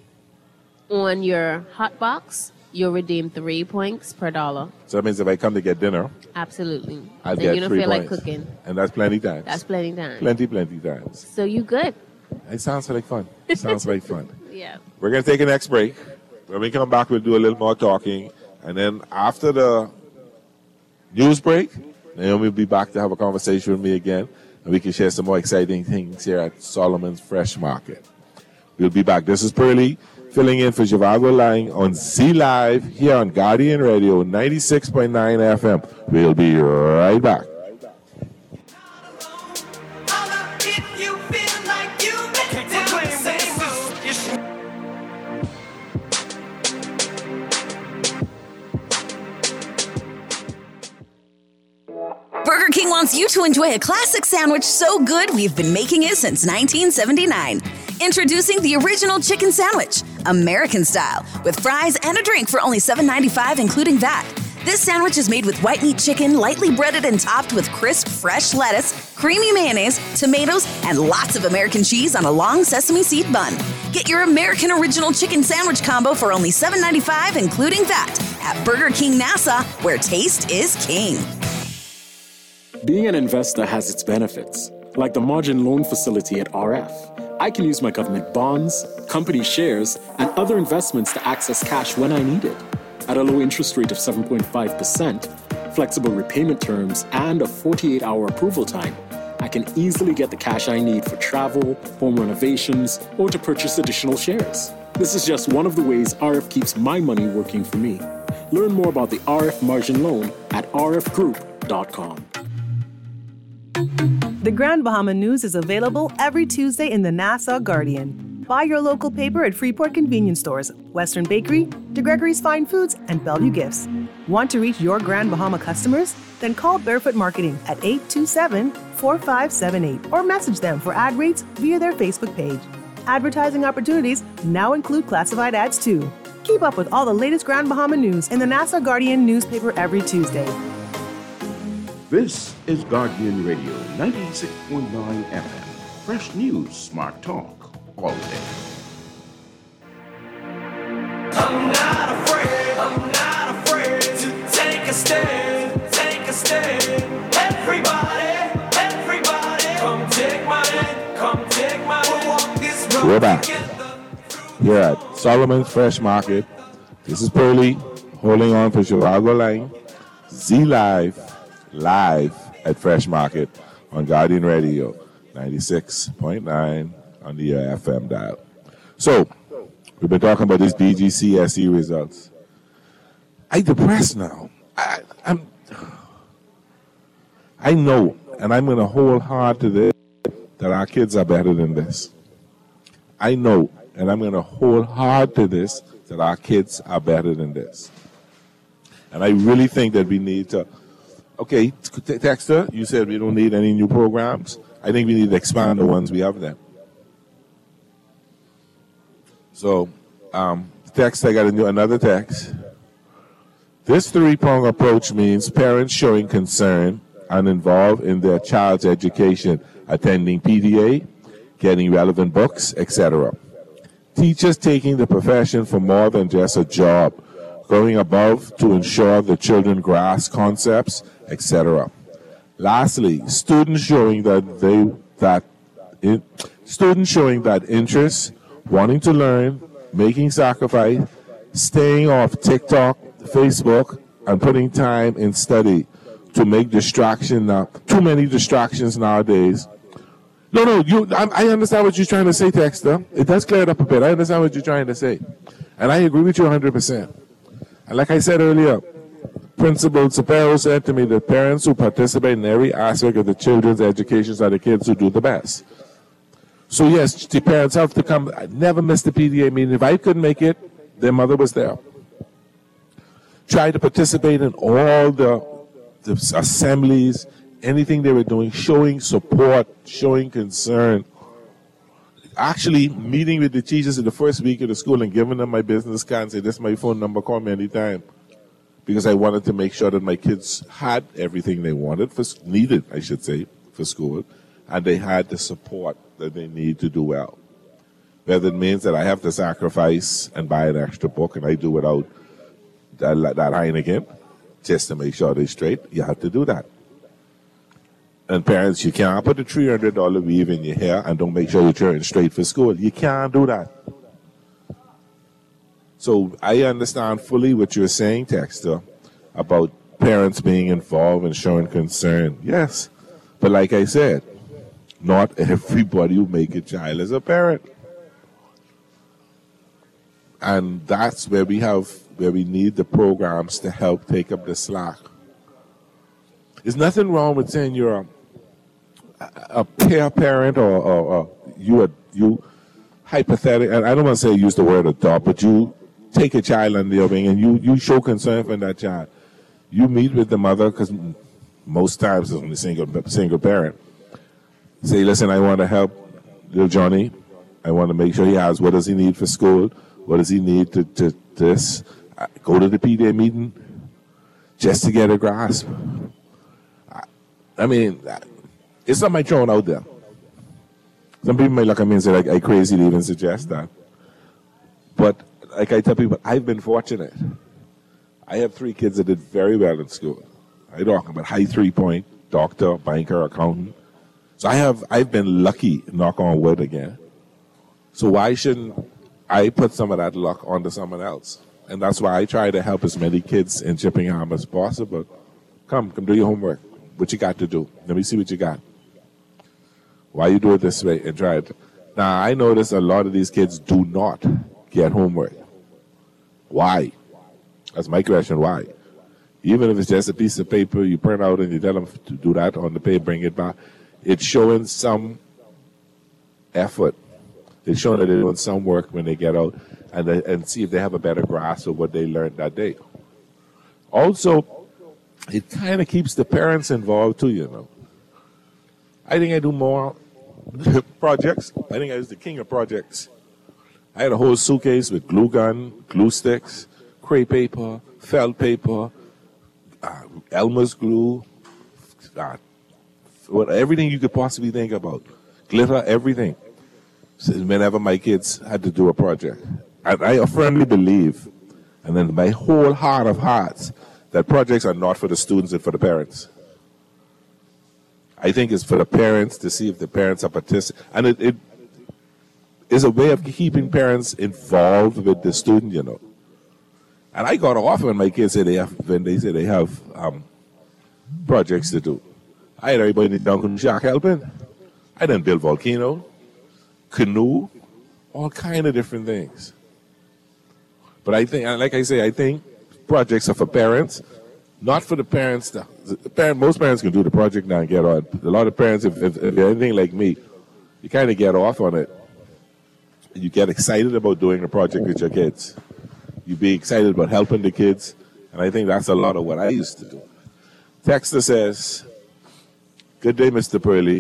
on your hot box, you'll redeem three points per dollar. So that means if I come to get dinner, Absolutely. I'll and get you don't three feel points. like cooking. And that's plenty times. That's plenty time. Plenty, plenty times. So you good. It sounds like fun. It sounds like fun. Yeah. We're going to take a next break. When we come back, we'll do a little more talking. And then after the news break, then we'll be back to have a conversation with me again. And we can share some more exciting things here at Solomon's Fresh Market. We'll be back. This is Pearlie filling in for Zhivago Lang on Z Live here on Guardian Radio ninety-six point nine F M. We'll be right back. If you feel like you make it down the same road, you should. Burger King wants you to enjoy a classic sandwich so good we've been making it since nineteen seventy-nine. Introducing the original chicken sandwich, American style, with fries and a drink for only seven ninety-five, including V A T. This sandwich is made with white meat chicken, lightly breaded and topped with crisp, fresh lettuce, creamy mayonnaise, tomatoes, and lots of American cheese on a long sesame seed bun. Get your American original chicken sandwich combo for only seven ninety-five, including V A T, at Burger King Nassau, where taste is king. Being an investor has its benefits, like the margin loan facility at R F. I can use my government bonds, company shares, and other investments to access cash when I need it. At a low interest rate of seven point five percent, flexible repayment terms, and a forty-eight hour approval time, I can easily get the cash I need for travel, home renovations, or to purchase additional shares. This is just one of the ways R F keeps my money working for me. Learn more about the R F margin loan at r f group dot com. The Grand Bahama News is available every Tuesday in the Nassau Guardian. Buy your local paper at Freeport convenience stores, Western Bakery, DeGregory's Fine Foods, and Bellevue Gifts. Want to reach your Grand Bahama customers? Then call Barefoot Marketing at eight two seven, four five seven eight or message them for ad rates via their Facebook page. Advertising opportunities now include classified ads too. Keep up with all the latest Grand Bahama news in the Nassau Guardian newspaper every Tuesday. This is Guardian Radio ninety-six point nine F M. Fresh news, smart talk, all day. I'm not afraid, I'm not afraid to take a stand, take a stand. Everybody, everybody, come take my hand, come take my hand. We'll walk this road We're back together. here at Solomon's Fresh Market. This is Pearlie holding on for Zhivago Lang. Z Live, live at Fresh Market on Guardian Radio ninety-six point nine on the uh, F M dial. So, we've been talking about these B G C S E results. I'm depressed now. I, I'm, I know, and I'm going to hold hard to this, that our kids are better than this. I know, and I'm going to hold hard to this, that our kids are better than this. And I really think that we need to, okay, Texter, you said we don't need any new programs. I think we need to expand the ones we have then. So, um, text, I got a new, another text. This three-pronged approach means parents showing concern and involved in their child's education, attending P D A, getting relevant books, et cetera. Teachers taking the profession for more than just a job, going above to ensure the children grasp concepts, et cetera. Lastly, students showing that they that in, students showing that interest, wanting to learn, making sacrifice, staying off TikTok, Facebook, and putting time in study to make distraction now. Too many distractions nowadays. No, no, you. I, I understand what you're trying to say, Texter. It does clear it up a bit. I understand what you're trying to say, and I agree with you one hundred percent. And like I said earlier, Principal Sapero said to me that parents who participate in every aspect of the children's education are the kids who do the best. So yes, the parents have to come. I never missed the P D A meeting. If I couldn't make it, their mother was there. Try to participate in all the, the assemblies, anything they were doing, showing support, showing concern. Actually, meeting with the teachers in the first week of the school and giving them my business card and say, this is my phone number, call me anytime. Because I wanted to make sure that my kids had everything they wanted, for needed, I should say, for school, and they had the support that they need to do well. Whether it means that I have to sacrifice and buy an extra book and I do without that, that Heineken, just to make sure they're straight, you have to do that. And parents, you can't put a three hundred dollars weave in your hair and don't make sure you're turning straight for school. You can't do that. So I understand fully what you're saying, Texter, about parents being involved and showing concern. Yes, but like I said, not everybody who make a child is a parent. And that's where we have, where we need the programs to help take up the slack. There's nothing wrong with saying you're a, a peer parent or, or, or you are, you hypothetical, and I don't want to say use the word adopt, but you take a child under your wing and you, you show concern for that child. You meet with the mother, because most times it's only single single parent. Say, listen, I want to help little Johnny. I want to make sure he has, what does he need for school? What does he need to, to this? Go to the P D A meeting just to get a grasp. I, I mean, it's not my throwing out there. Some people might look at me and say, like, I crazy to even suggest that. But like I tell people, I've been fortunate. I have three kids that did very well in school. I talk about high three-point, doctor, banker, accountant. So I have, I've been lucky, knock on wood again. So why shouldn't I put some of that luck onto someone else? And that's why I try to help as many kids in Chippingham as possible. Come, come do your homework. What you got to do? Let me see what you got. Why you do it this way and try it. Now, I notice a lot of these kids do not get homework. Why? That's my question, why? Even if it's just a piece of paper you print out and you tell them to do that on the paper, bring it back, it's showing some effort. It's showing that they're doing some work when they get out and, they, and see if they have a better grasp of what they learned that day. Also, it kind of keeps the parents involved too, you know. I think I do more projects. I think I was the king of projects. I had a whole suitcase with glue gun, glue sticks, crepe paper, felt paper, uh, Elmer's glue, uh, what, everything you could possibly think about. Glitter, everything. So whenever my kids had to do a project. And I firmly believe, and then my whole heart of hearts, that projects are not for the students and for the parents. I think it's for the parents to see if the parents are participating. And it, it is a way of keeping parents involved with the student, you know. And I got off when my kids say they have, when they say they have um, projects to do. I had everybody in Duncan Shack helping. I done build volcano, canoe, all kind of different things. But I think, like I say, I think projects are for parents, not for the parents. To, the parent, most parents can do the project now and get on. A lot of parents, if, if, if you're anything like me, you kind of get off on it. You get excited about doing a project with your kids. You be excited about helping the kids. And I think that's a lot of what I used to do. Texter says, good day, Mister Purley.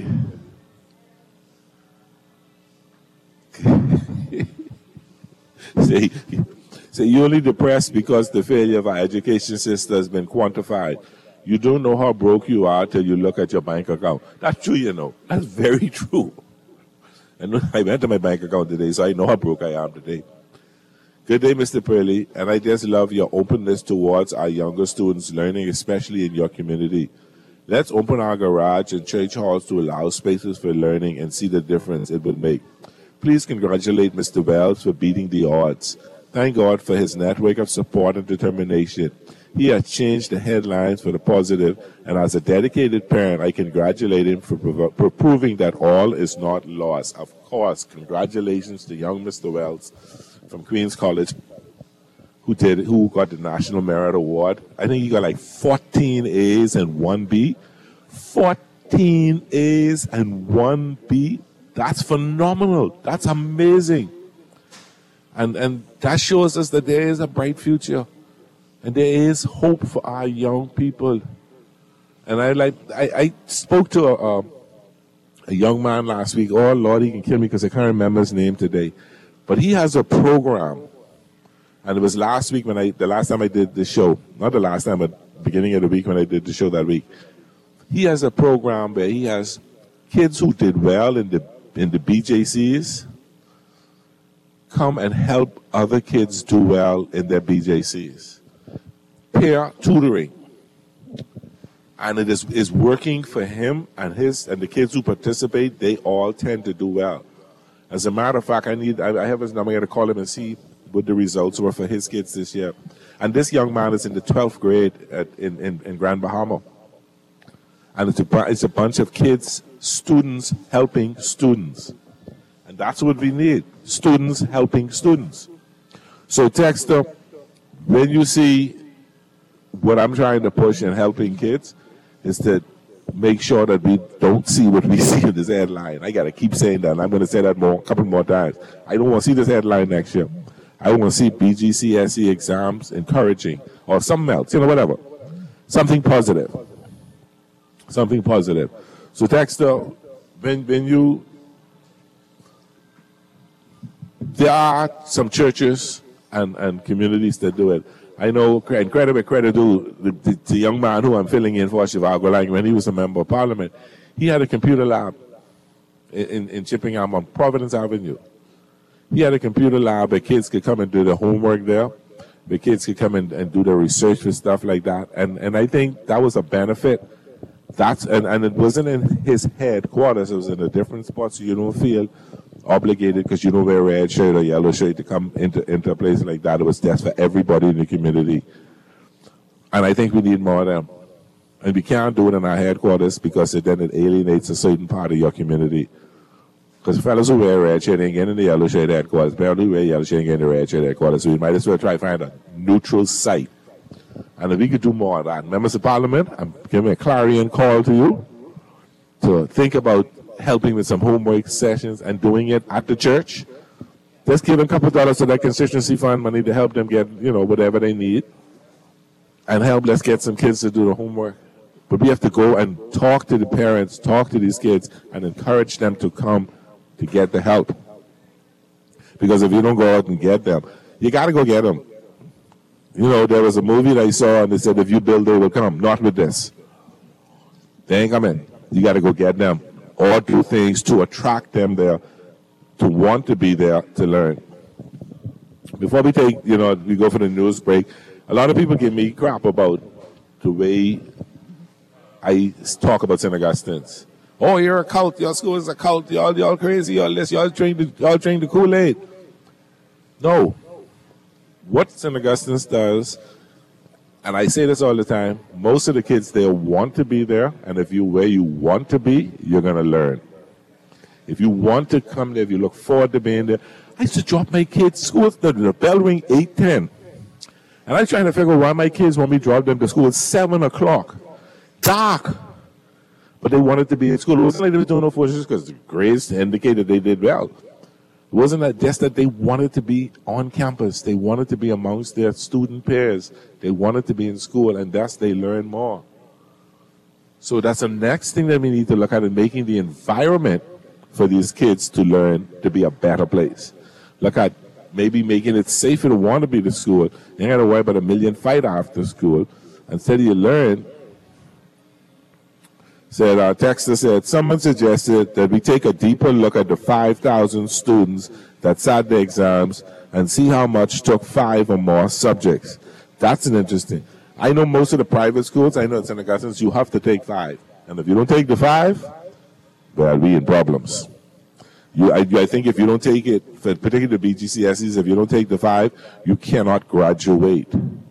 say, So you're only depressed because the failure of our education system has been quantified. You don't know how broke you are till you look at your bank account. That's true, you know. That's very true. And I went to my bank account today, so I know how broke I am today. Good day, Mister Purley, and I just love your openness towards our younger students learning, especially in your community. Let's open our garage and church halls to allow spaces for learning and see the difference it would make. Please congratulate Mister Wells for beating the odds. Thank God for his network of support and determination. He has changed the headlines for the positive, and as a dedicated parent, I congratulate him for, prov- for proving that all is not lost. Of course, congratulations to young Mister Wells from Queens College, who did who got the National Merit Award. I think he got like fourteen A's and one B. fourteen A's and one B. That's phenomenal. That's amazing. And and that shows us that there is a bright future. And there is hope for our young people. And I like I, I spoke to a, a, a young man last week. Oh, Lord, he can kill me because I can't remember his name today. But he has a program. And it was last week when I, the last time I did the show, not the last time, but beginning of the week when I did the show that week. He has a program where he has kids who did well in the in the B J Cs come and help other kids do well in their B J Cs. Peer tutoring. And it is, is working for him and his and the kids who participate. They all tend to do well. As a matter of fact, I need I, I have his number. I'm going to call him and see what the results were for his kids this year. And this young man is in the twelfth grade at, in, in, in Grand Bahama. And it's a, it's a bunch of kids, students helping students. And that's what we need, students helping students. So Texter, when you see what I'm trying to push in helping kids is to make sure that we don't see what we see in this headline. I got to keep saying that, and I'm going to say that more, a couple more times. I don't want to see this headline next year. I want to see B G C S E exams encouraging or something else, you know, whatever. Something positive. Something positive. So, Texter, when, when you, there are some churches and, and communities that do it. I know, and credit where credit due, the, the, the young man who I'm filling in for Shivago Lang, when he was a member of parliament, he had a computer lab in, in, in Chippingham on Providence Avenue. He had a computer lab where kids could come and do their homework there. The kids could come and, and do their research for stuff like that. And and I think that was a benefit. That's and, and it wasn't in his headquarters. It was in a different spot, so you don't feel obligated because you don't wear a red shirt or yellow shirt to come into, into a place like that. It was just for everybody in the community. And I think we need more of them. And we can't do it in our headquarters because it, then it alienates a certain part of your community. Because fellas who wear a red shirt ain't getting the yellow shirt headquarters. Apparently who wear yellow shirt ain't getting the red shirt headquarters. So we might as well try to find a neutral site. And if we could do more of that. Members of Parliament, I'm giving a clarion call to you to think about helping with some homework sessions and doing it at the church. Just give a couple of dollars to that constituency fund money to help them get, you know, whatever they need. And help, let's get some kids to do the homework. But we have to go and talk to the parents, talk to these kids, and encourage them to come to get the help. Because if you don't go out and get them, you got to go get them. You know, there was a movie that I saw, and they said, if you build, they will come. Not with this. They ain't coming. You got to go get them. Or do things to attract them there, to want to be there to learn. Before we take, you know, we go for the news break, a lot of people give me crap about the way I talk about Saint Augustine's. Oh, you're a cult. Your school is a cult. Y'all, y'all crazy. Y'all this. Y'all drink the, y'all drink the Kool-Aid. No. What Saint Augustine's does, and I say this all the time, most of the kids there want to be there, and if you where you want to be, you're going to learn. If you want to come there, if you look forward to being there, I used to drop my kids to school. The, the bell ring eight ten. And I'm trying to figure out why my kids want me to drop them to school at seven o'clock. Dark. But they wanted to be in school. It wasn't like they were doing no forces because the grades indicated they did well. It wasn't that just that they wanted to be on campus. They wanted to be amongst their student peers. They wanted to be in school, and thus they learn more. So that's the next thing that we need to look at in making the environment for these kids to learn to be a better place. Look at maybe making it safer to want to be to school. You ain't got to worry about a million fight after school. Instead, you learn. Said our texter said, someone suggested that we take a deeper look at the five thousand students that sat the exams and see how much took five or more subjects. That's an interesting. I know most of the private schools, I know in Saint Augustine's, you have to take five. And if you don't take the five, well, we in problems. You, I, I think if you don't take it, for particularly the B G C S Es, if you don't take the five, you cannot graduate.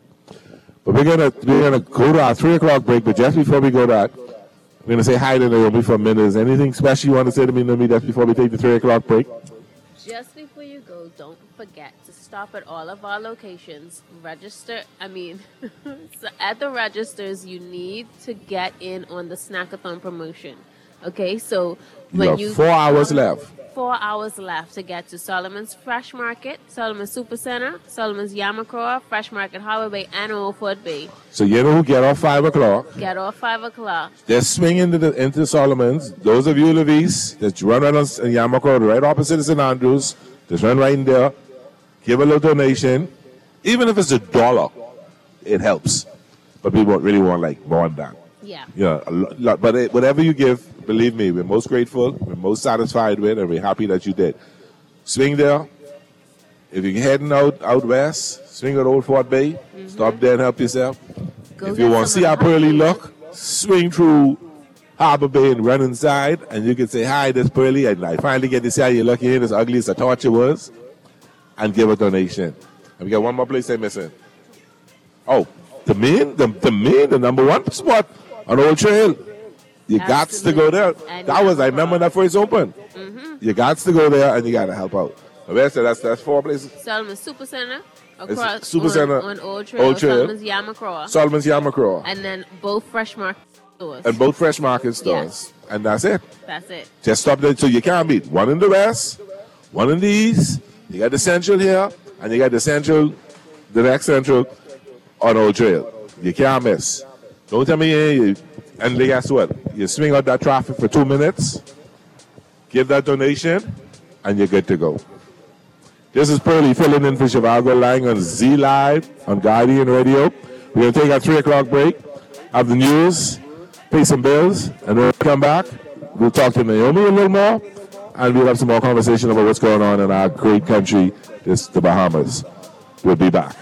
But we're gonna we're gonna go to our three o'clock break. But just before we go to that, we're gonna say hi to Naomi for a minute. Is anything special you want to say to me, Naomi, just before we take the three o'clock break? Just before you go, don't forget to stop at all of our locations. Register. I mean, so at the registers, you need to get in on the Snackathon promotion. Okay, so when have you four hours left. Four hours left to get to Solomon's Fresh Market, Solomon's Super Center, Solomon's Yamacraw, Fresh Market Harbor Bay, and Old Fort Bay. So you know who get off five o'clock? Get off five o'clock. Just swing into the into Solomon's. Those of you Levis, just run right on Yamacraw, right opposite of Saint Andrews. Just run right in there. Give a little donation, even if it's a dollar, it helps. But people really want like more than that. Yeah. Yeah, a lot, but it, whatever you give, believe me, we're most grateful, we're most satisfied with, and we're happy that you did. Swing there. If you're heading out out west, swing at Old Fort Bay. Mm-hmm. Stop there and help yourself. Go if you want to see our pearly look, swing through Harbor Bay and run inside, and you can say, hi, this Pearly, and I finally get to see how you look here, as ugly as I thought you was, and give a donation. And we got one more place they're missing. Oh, the main, the, the main, the number one spot on Old Trail. You got to go there. And that was, I remember when that first opened. Mm-hmm. You got to go there, and you got to help out. So that's, that's four places. Solomon's Super Center, across Super on, Center, on Old Trail, Old Trail. Solomon's Yamacraw. Solomon's Yamacraw. And then both Fresh Market stores. And both Fresh Market stores. Yes. And that's it. That's it. Just stop there. So you can't beat one in the west, one in the east. You got the central here, and you got the central, the next central on Old Trail. You can't miss. Don't tell me, hey, you, and guess what? You swing out that traffic for two minutes, give that donation, and you're good to go. This is Pearly filling in for Zhivago Lang on Z Live on Guardian Radio. We're going to take our three o'clock break, have the news, pay some bills, and when we come back, we'll talk to Naomi a little more, and we'll have some more conversation about what's going on in our great country, this the Bahamas. We'll be back.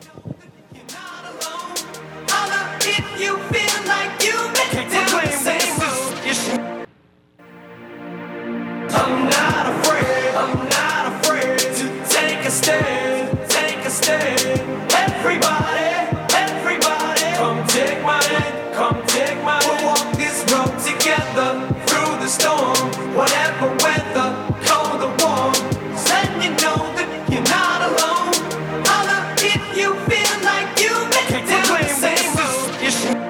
I'm not afraid, I'm not afraid to take a stand, take a stand. Everybody, everybody, come take my hand, come take my hand. We'll walk this road together through the storm, whatever weather, cold or warm. Let you know that you're not alone. Holla if you feel like you make it down the same road. You should.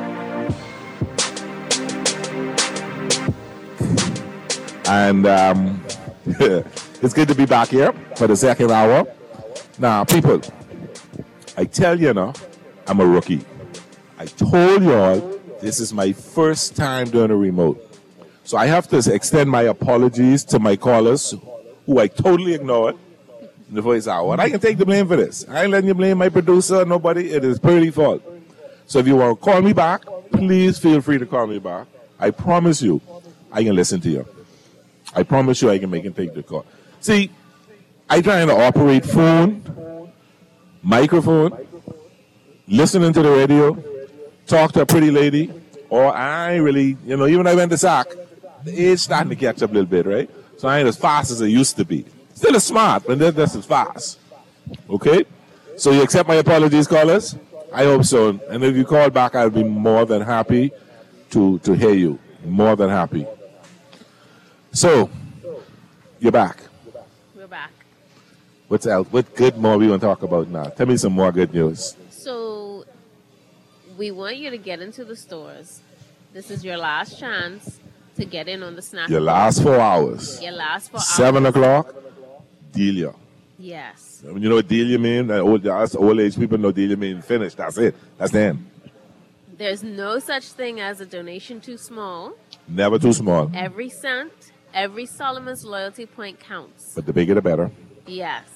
And um, it's good to be back here for the second hour. Now, people, I tell you now, I'm a rookie. I told y'all this is my first time doing a remote. So I have to extend my apologies to my callers who I totally ignored in the first hour. And I can take the blame for this. I ain't letting you blame my producer, nobody. It is Pearly's fault. So if you want to call me back, please feel free to call me back. I promise you, I can listen to you. I promise you I can make and take the call. See, I trying to operate phone, microphone, listening to the radio, talk to a pretty lady, or I ain't really, you know, even I went to S A C, the age starting to catch up a little bit, right? So I ain't as fast as I used to be. Still as smart, but not just as fast. Okay? So you accept my apologies, callers? I hope so. And if you call back, I'll be more than happy to, to hear you. More than happy. So, you're back. We're back. What's else? What good more we want to talk about now? Tell me some more good news. So, we want you to get into the stores. This is your last chance to get in on the snack. Your last four hours. Your last four Seven hours. o'clock, Delia. Yes. You know what Delia mean? That old, us old age people know Delia mean finished. That's it. That's the end. There's no such thing as a donation too small. Never too small. Every cent, every Solomon's loyalty point counts. But the bigger the better. Yes.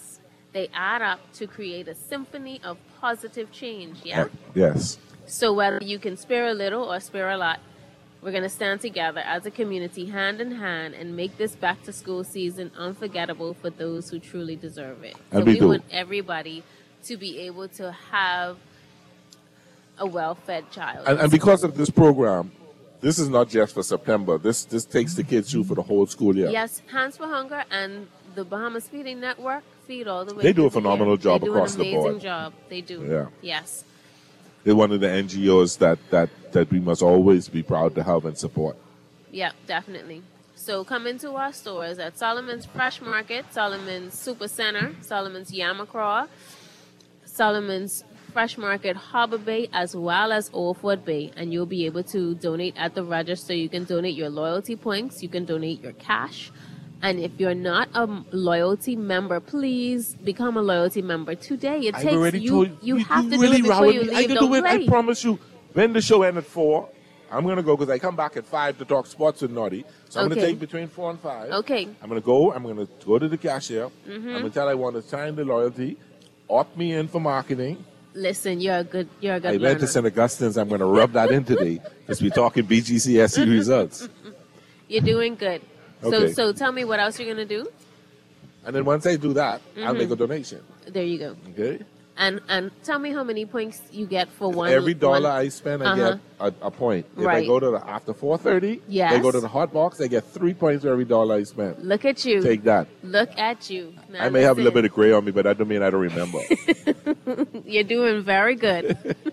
they add up to create a symphony of positive change, yeah? Yes. So whether you can spare a little or spare a lot, we're going to stand together as a community, hand in hand, and make this back-to-school season unforgettable for those who truly deserve it. And so we we do. want everybody to be able to have a well-fed child. And, and because of this program, this is not just for September. This this takes the kids through for the whole school year. Yes, Hands for Hunger and the Bahamas Feeding Network feed all the way They do through a phenomenal the year. job they across do the an amazing board. job. They do. Yeah. Yes. They're one of the N G Os that, that, that we must always be proud to help and support. Yeah, definitely. So come into our stores at Solomon's Fresh Market, Solomon's Super Center, Solomon's Yamacraw, Solomon's Fresh Market Harbor Bay, as well as Orford Bay, and you'll be able to donate at the register. You can donate your loyalty points, you can donate your cash, and if you're not a loyalty member, please become a loyalty member today. It I've takes already you. told You you have do to really do it before rally you me. leave. I can Don't do it. play. I promise you. When the show ends at four, I'm going to go because I come back at five to talk sports with Naughty. So I'm going to Okay. take between four and five. Okay. I'm going to go. I'm going to go to the cashier. Mhm. I'm going to tell her I want to sign the loyalty, opt me in for marketing. Listen, you're a good. You're a good I went learner. to Saint Augustine's. I'm going to rub that in today because we're talking B G C S E results. You're doing good. So, Okay. so tell me what else you're gonna do. And then once I do that, I'll Mhm. make a donation. There you go. Okay? And and tell me how many points you get for one. Every dollar one- I spend, I Uh-huh. get a, a point. If I Right. go to the after four thirty, Yes. I go to the hot box, I get three points for every dollar I spend. Look at you. Take that. Look at you. Now I may have a little listen, bit of gray on me, but that don't mean I don't remember. You're doing very good.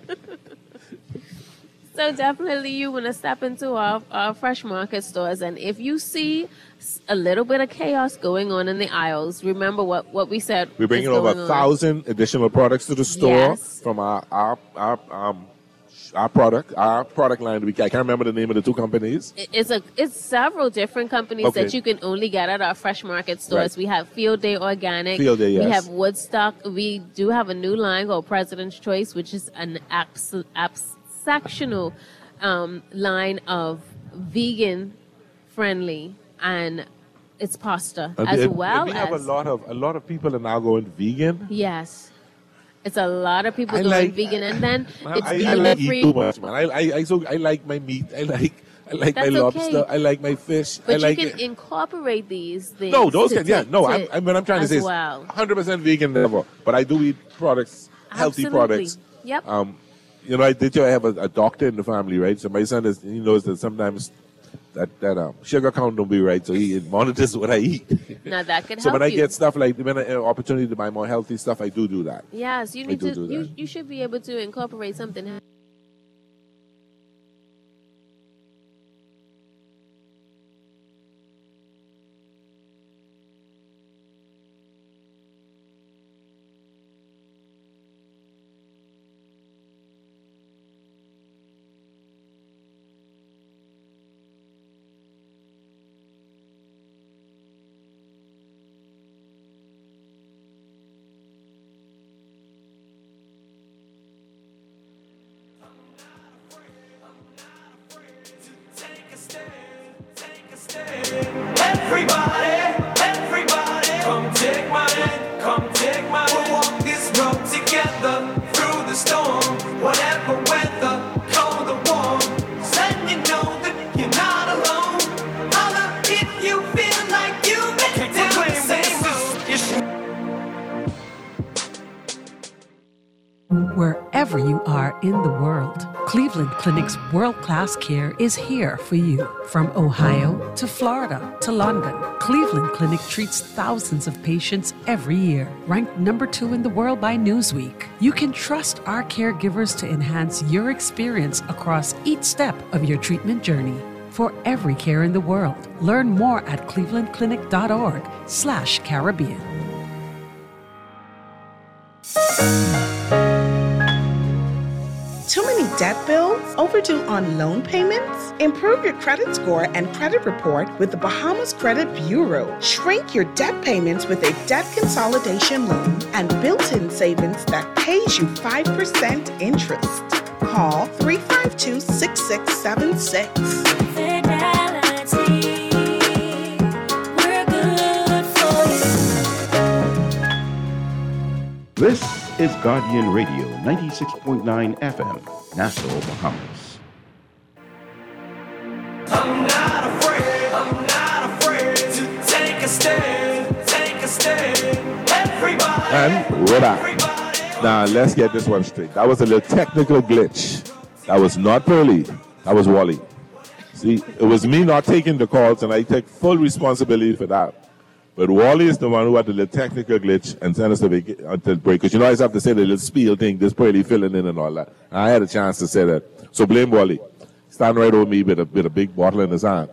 So definitely you want to step into our, our fresh market stores, and if you see s- a little bit of chaos going on in the aisles, remember what, what we said. We're bringing is over going a on. thousand additional products to the store Yes. from our our our um our product our product line. We I can't remember the name of the two companies. It- It's a it's several different companies Okay. that you can only get at our fresh market stores. Right. We have Field Day Organic. Field Day, We yes. have Woodstock. We do have a new line called President's Choice, which is an abs- exceptional um, line of vegan friendly, and it's pasta And as it- well we have as a lot of a lot of people are now going vegan. yes. It's a lot of people I going like- vegan, and then Man, it's I, I vegan like eat free. too much, man. I, I, I so I like my meat. I like I like That's my okay. lobster. I like my fish. But I like you can it. incorporate these things. No, those to can, yeah, take no. to- I'm, I'm, what I'm trying to as say is well. one hundred percent vegan never, but I do eat products, healthy Absolutely. products. Yep. Um, you know, I did. I have a, a doctor in the family, right? So my son is. He knows that sometimes that that um, sugar count don't be right, so he monitors what I eat. Now that could So help when I you. get stuff like when I an opportunity to buy more healthy stuff, I do do that. Yes, you I need do to. do You, that. you should be able to incorporate something. Everybody, everybody, come take my hand, come take my hand. We'll walk this road together through the storm, whatever weather, cold or warm. Letting you know that you're not alone. Holla if you feel like you make it down the same road. Wherever you are in the world, Cleveland Clinic's world-class care is here for you. From Ohio to Florida to London, Cleveland Clinic treats thousands of patients every year. Ranked number two in the world by Newsweek, you can trust our caregivers to enhance your experience across each step of your treatment journey. For every care in the world, learn more at clevelandclinic.org slash Caribbean. Too many debt bills? Overdue on loan payments? Improve your credit score and credit report with the Bahamas Credit Bureau. Shrink your debt payments with a debt consolidation loan and built-in savings that pays you five percent interest. Call three five two, six six seven six. This is Guardian Radio, ninety-six point nine F M, Nassau, Bahamas. I'm not afraid, I'm not afraid to take a stand, take a stand. Everybody, And we're back. Now, let's get this one straight. That was a little technical glitch. That was not Pearlie. That was Wally. See, it was me not taking the calls, and I take full responsibility for that. But Wally is the one who had the little technical glitch and sent us to break, until break. Because you know, I always have to say the little spiel thing, this Pearlie filling in and all that. And I had a chance to say that. So blame Wally. Stand right over me with a, with a big bottle in his hand.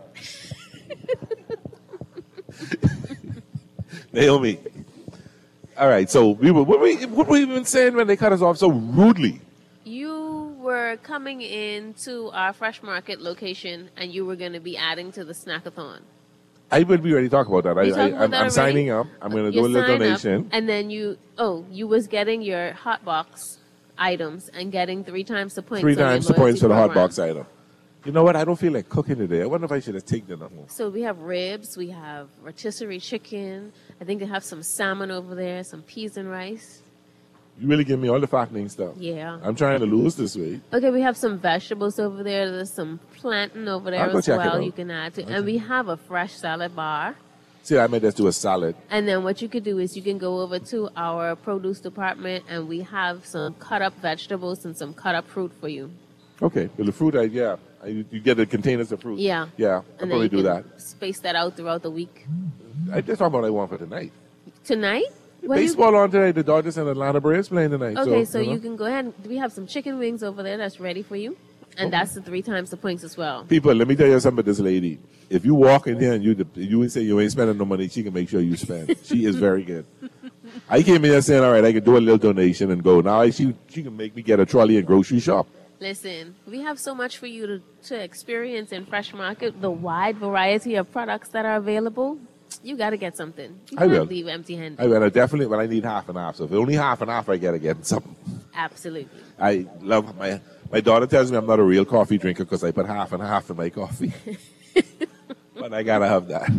Naomi. All right, so we were, what, were we, what were we even saying when they cut us off so rudely? You were coming into our Fresh Market location, and you were going to be adding to the snackathon. I will be ready to talk about that. I, You I, talking about I'm, that I'm already? signing up. I'm going to You do a little sign up, donation. and then you, oh, you was getting your hot box items and getting three times the points. Three on your times the loyalty points for the hot program. box item. You know what? I don't feel like cooking today. I wonder if I should have taken that home. So we have ribs, we have rotisserie chicken. I think they have some salmon over there, some peas and rice. You really give me all the fattening stuff. Yeah. I'm trying to lose this weight. Okay, we have some vegetables over there. There's some plantain over there I'll go as check it well out. you can add to. And we have a fresh salad bar. See, I might just do a salad. And then what you could do is you can go over to our produce department and we have some cut up vegetables and some cut up fruit for you. Okay. Well, the fruit, I, yeah. I, you get the containers of fruit. Yeah. Yeah. I'll And then probably you do can that. space that out throughout the week. I just talking about what I want for tonight. Tonight? What do you- Baseball on tonight. The Dodgers and Atlanta Braves playing tonight. Okay, so, so know. you can go ahead. We have some chicken wings over there that's ready for you. And that's the three times the points as well. People, let me tell you something about this lady. If you walk in here and you you would say you ain't spending no money, she can make sure you spend. She is very good. I came in here saying, all right, I can do a little donation and go. Now I, she, she can make me get a trolley and grocery shop. Listen, we have so much for you to, to experience in Fresh Market, the wide variety of products that are available. You got to get something. You I can't will. leave empty-handed. I will. I definitely, but I need half and half. So if only half and half, I gotta get something. Absolutely. I love my my daughter tells me I'm not a real coffee drinker because I put half and half in my coffee. But I gotta have that.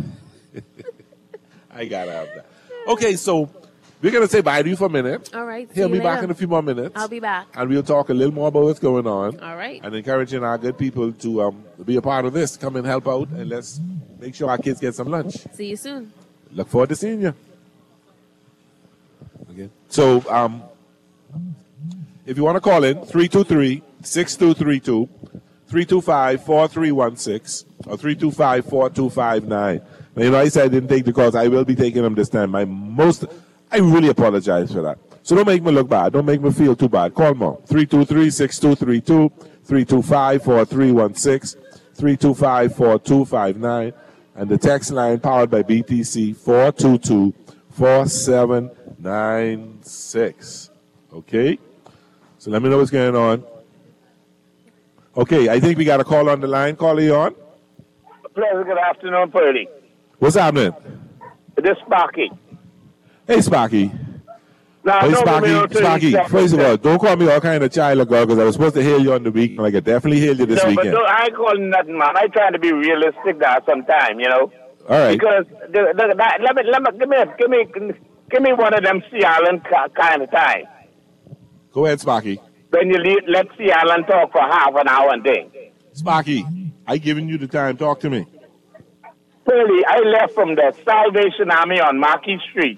I gotta have that. Okay, so we're gonna say bye to you for a minute. All right. see He'll you be back later. in a few more minutes. I'll be back. And we'll talk a little more about what's going on. All right. And encouraging our good people to um, be a part of this. Come and help out and let's make sure our kids get some lunch. See you soon. Look forward to seeing you. Okay. So, um, if you want to call in, three two three, six two three two, three two five, four three one six, or three two five, four two five nine. Now, you know, I said I didn't take the calls. I will be taking them this time. My most, I really apologize for that. So don't make me look bad. Don't make me feel too bad. Call me. three two three, six two three two, three two five, four three one six, three two five, four two five nine. And the text line powered by B T C, four two two, four seven nine six. Okay? So let me know what's going on. Okay, I think we got a call on the line. Call you on. Pleasant good afternoon, Purdy. What's happening? This Sparky. Hey, Sparky. Now, Hey, don't Sparky. give me no Sparky, thirty first of all, seconds. don't call me all kind of child of God because I was supposed to hear you on the week. Like, I definitely heard you this no, weekend. but don't, I ain't calling nothing, man. I trying to be realistic now sometime, you know. All right. Because the, the, that, let me let me give me give me give me one of them Sea Island ca- kind of time. Go ahead, Sparky. When you leave, let Sea Island talk for half an hour and thing. Sparky, I giving you the time. Talk to me. Purdy, I left from the Salvation Army on Marquis Street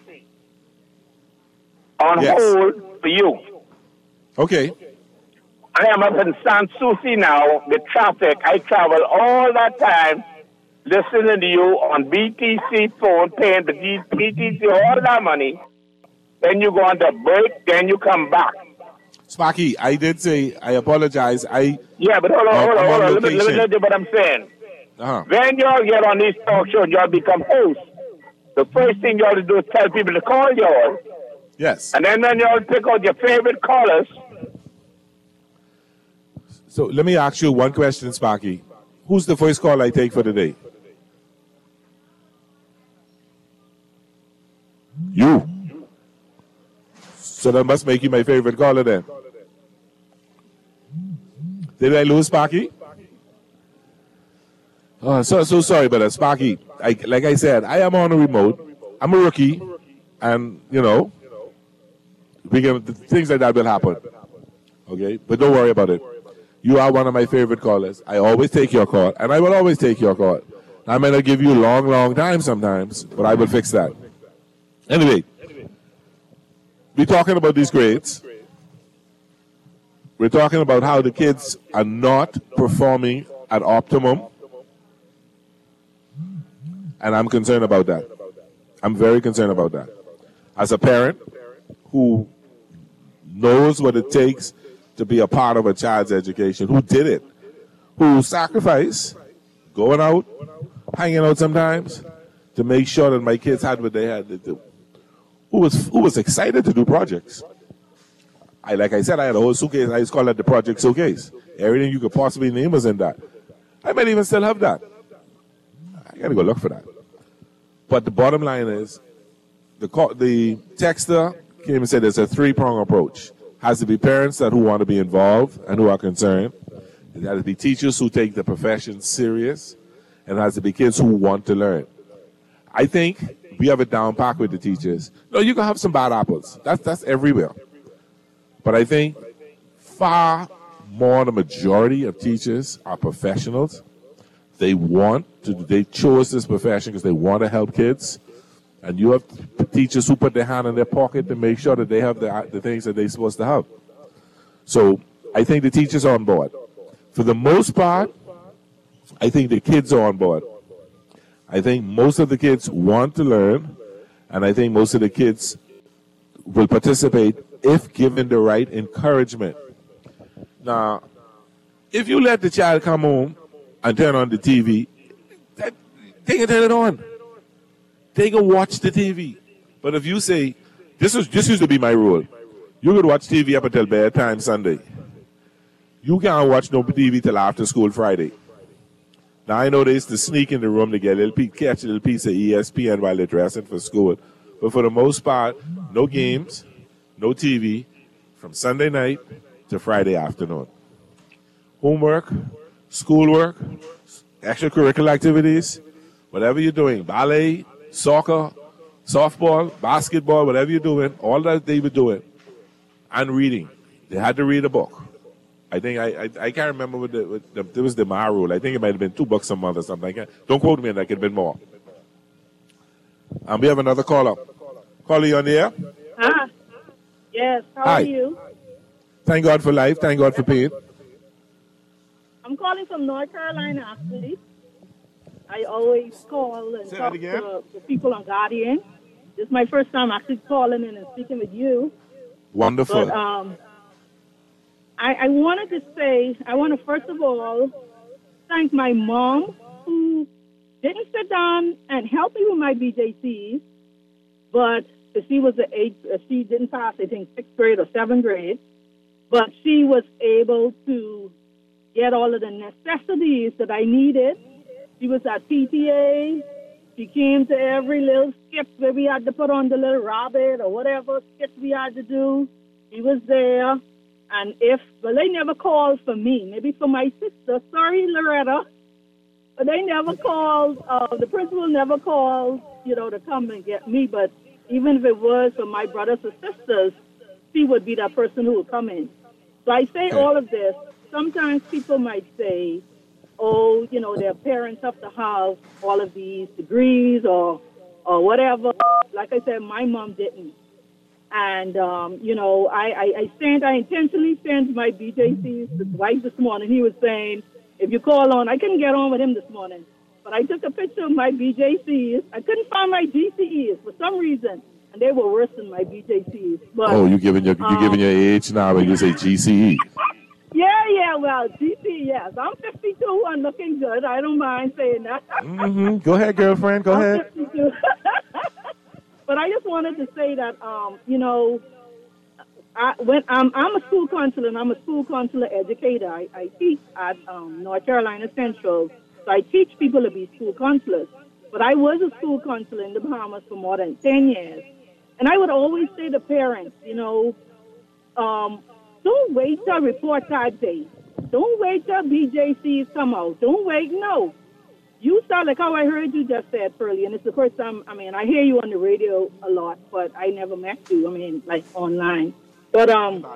on Yes. hold for you. Okay. I am up in San Souci now with traffic. I travel all that time listening to you on B T C phone, paying the B T C all that money. Then you go on the break, then you come back. Sparky, I did say I apologize. I Yeah, but hold on, uh, hold on, I'm hold on. Let me, let me location. tell you what I'm saying. Uh-huh. When y'all get on these talk shows, y'all become hosts. The first thing y'all to do is tell people to call y'all. Yes. And then when y'all pick out your favorite callers, So let me ask you one question, Sparky. Who's the first call I take for the day? You. So that must make you my favorite caller then. Did I lose Sparky? Oh, so so sorry, but uh, Sparky, I, like I said, I am on a remote. I'm a rookie, and you know, we can, things like that will happen. Okay? But don't worry about it. You are one of my favorite callers. I always take your call, and I will always take your call. I may not give you long, long time sometimes, but I will fix that. Anyway, we're talking about these grades. We're talking about how the kids are not performing at optimum. And I'm concerned about that. I'm very concerned about that. As a parent who knows what it takes to be a part of a child's education, who did it, who sacrificed going out, hanging out sometimes to make sure that my kids had what they had to do, who was who was excited to do projects. I like I said, I had a whole suitcase. I used to call that the project suitcase. Everything you could possibly name was in that. I might even still have that. I got to go look for that. But the bottom line is, the call, the texter came and said there's a three-prong approach. Has to be parents that who want to be involved and who are concerned. It has to be teachers who take the profession serious, and it has to be kids who want to learn. I think we have it down packed with the teachers. No, you can have some bad apples. That's that's everywhere. But I think far more the majority of teachers are professionals. They want to, they chose this profession because they want to help kids. And you have teachers who put their hand in their pocket to make sure that they have the, the things that they're supposed to have. So I think the teachers are on board. For the most part, I think the kids are on board. I think most of the kids want to learn, and I think most of the kids will participate if given the right encouragement. Now, if you let the child come home and turn on the T V, that, they can turn it on. They can watch the T V. But if you say, this is this used to be my rule, you could watch T V up until bedtime Sunday. You can't watch no T V till after school Friday. Now, I know they used to sneak in the room to get a little piece, catch a little piece of E S P N while they're dressing for school. But for the most part, no games, no T V, from Sunday night to Friday afternoon. Homework, schoolwork, extracurricular activities, whatever you're doing, ballet, soccer, softball, basketball, whatever you're doing, all that they were doing, and reading. They had to read a book. I think, I I, I can't remember what the, what the, there was the Mar rule. I think it might have been two bucks a month or something like that. Don't quote me on that, it could have been more. And we have another caller. Caller, you on the air? Hi. Yes, how Hi. are you? Thank God for life. Thank God for pain. I'm calling from North Carolina, actually. I always call and Say talk that again? to the people on Guardian. This is my first time actually calling in and speaking with you. Wonderful. But um, I, I wanted to say, I want to first of all thank my mom who didn't sit down and help me with my B J Cs, but she was the eighth, she didn't pass, I think, sixth grade or seventh grade, but she was able to get all of the necessities that I needed. She was at P T A. She came to every little skip where we had to put on the little rabbit or whatever skits we had to do. She was there. And if, well, they never called for me, maybe for my sister. Sorry, Loretta. But they never called, uh, the principal never called, you know, to come and get me. But even if it was for my brothers or sisters, she would be that person who would come in. So I say all of this. Sometimes people might say, oh, you know, their parents have to have all of these degrees or or whatever. Like I said, my mom didn't. And, um, you know, I, I, I sent, I intentionally sent my B J Cs to Dwight this morning. He was saying, if you call on, I couldn't get on with him this morning. But I took a picture of my B J Cs. I couldn't find my G C Es for some reason. And they were worse than my B J Cs. But, oh, you giving your you um, giving your age now when you say G C E. Yeah, yeah, well, G C, yes. I'm fifty-two and looking good. I don't mind saying that. Mm-hmm. Go ahead, girlfriend. Go I'm ahead. fifty-two. But I just wanted to say that, um, you know, I, when I'm, I'm a school counselor and I'm a school counselor educator. I, I teach at um, North Carolina Central, so I teach people to be school counselors. But I was a school counselor in the Bahamas for more than ten years. And I would always say to parents, you know, um, don't wait till report card day. Don't wait till B J Cs come out. Don't wait, no. you sound like how I heard you just said, Pearlie, and it's the first time, I mean, I hear you on the radio a lot, but I never met you, I mean, like online. But um,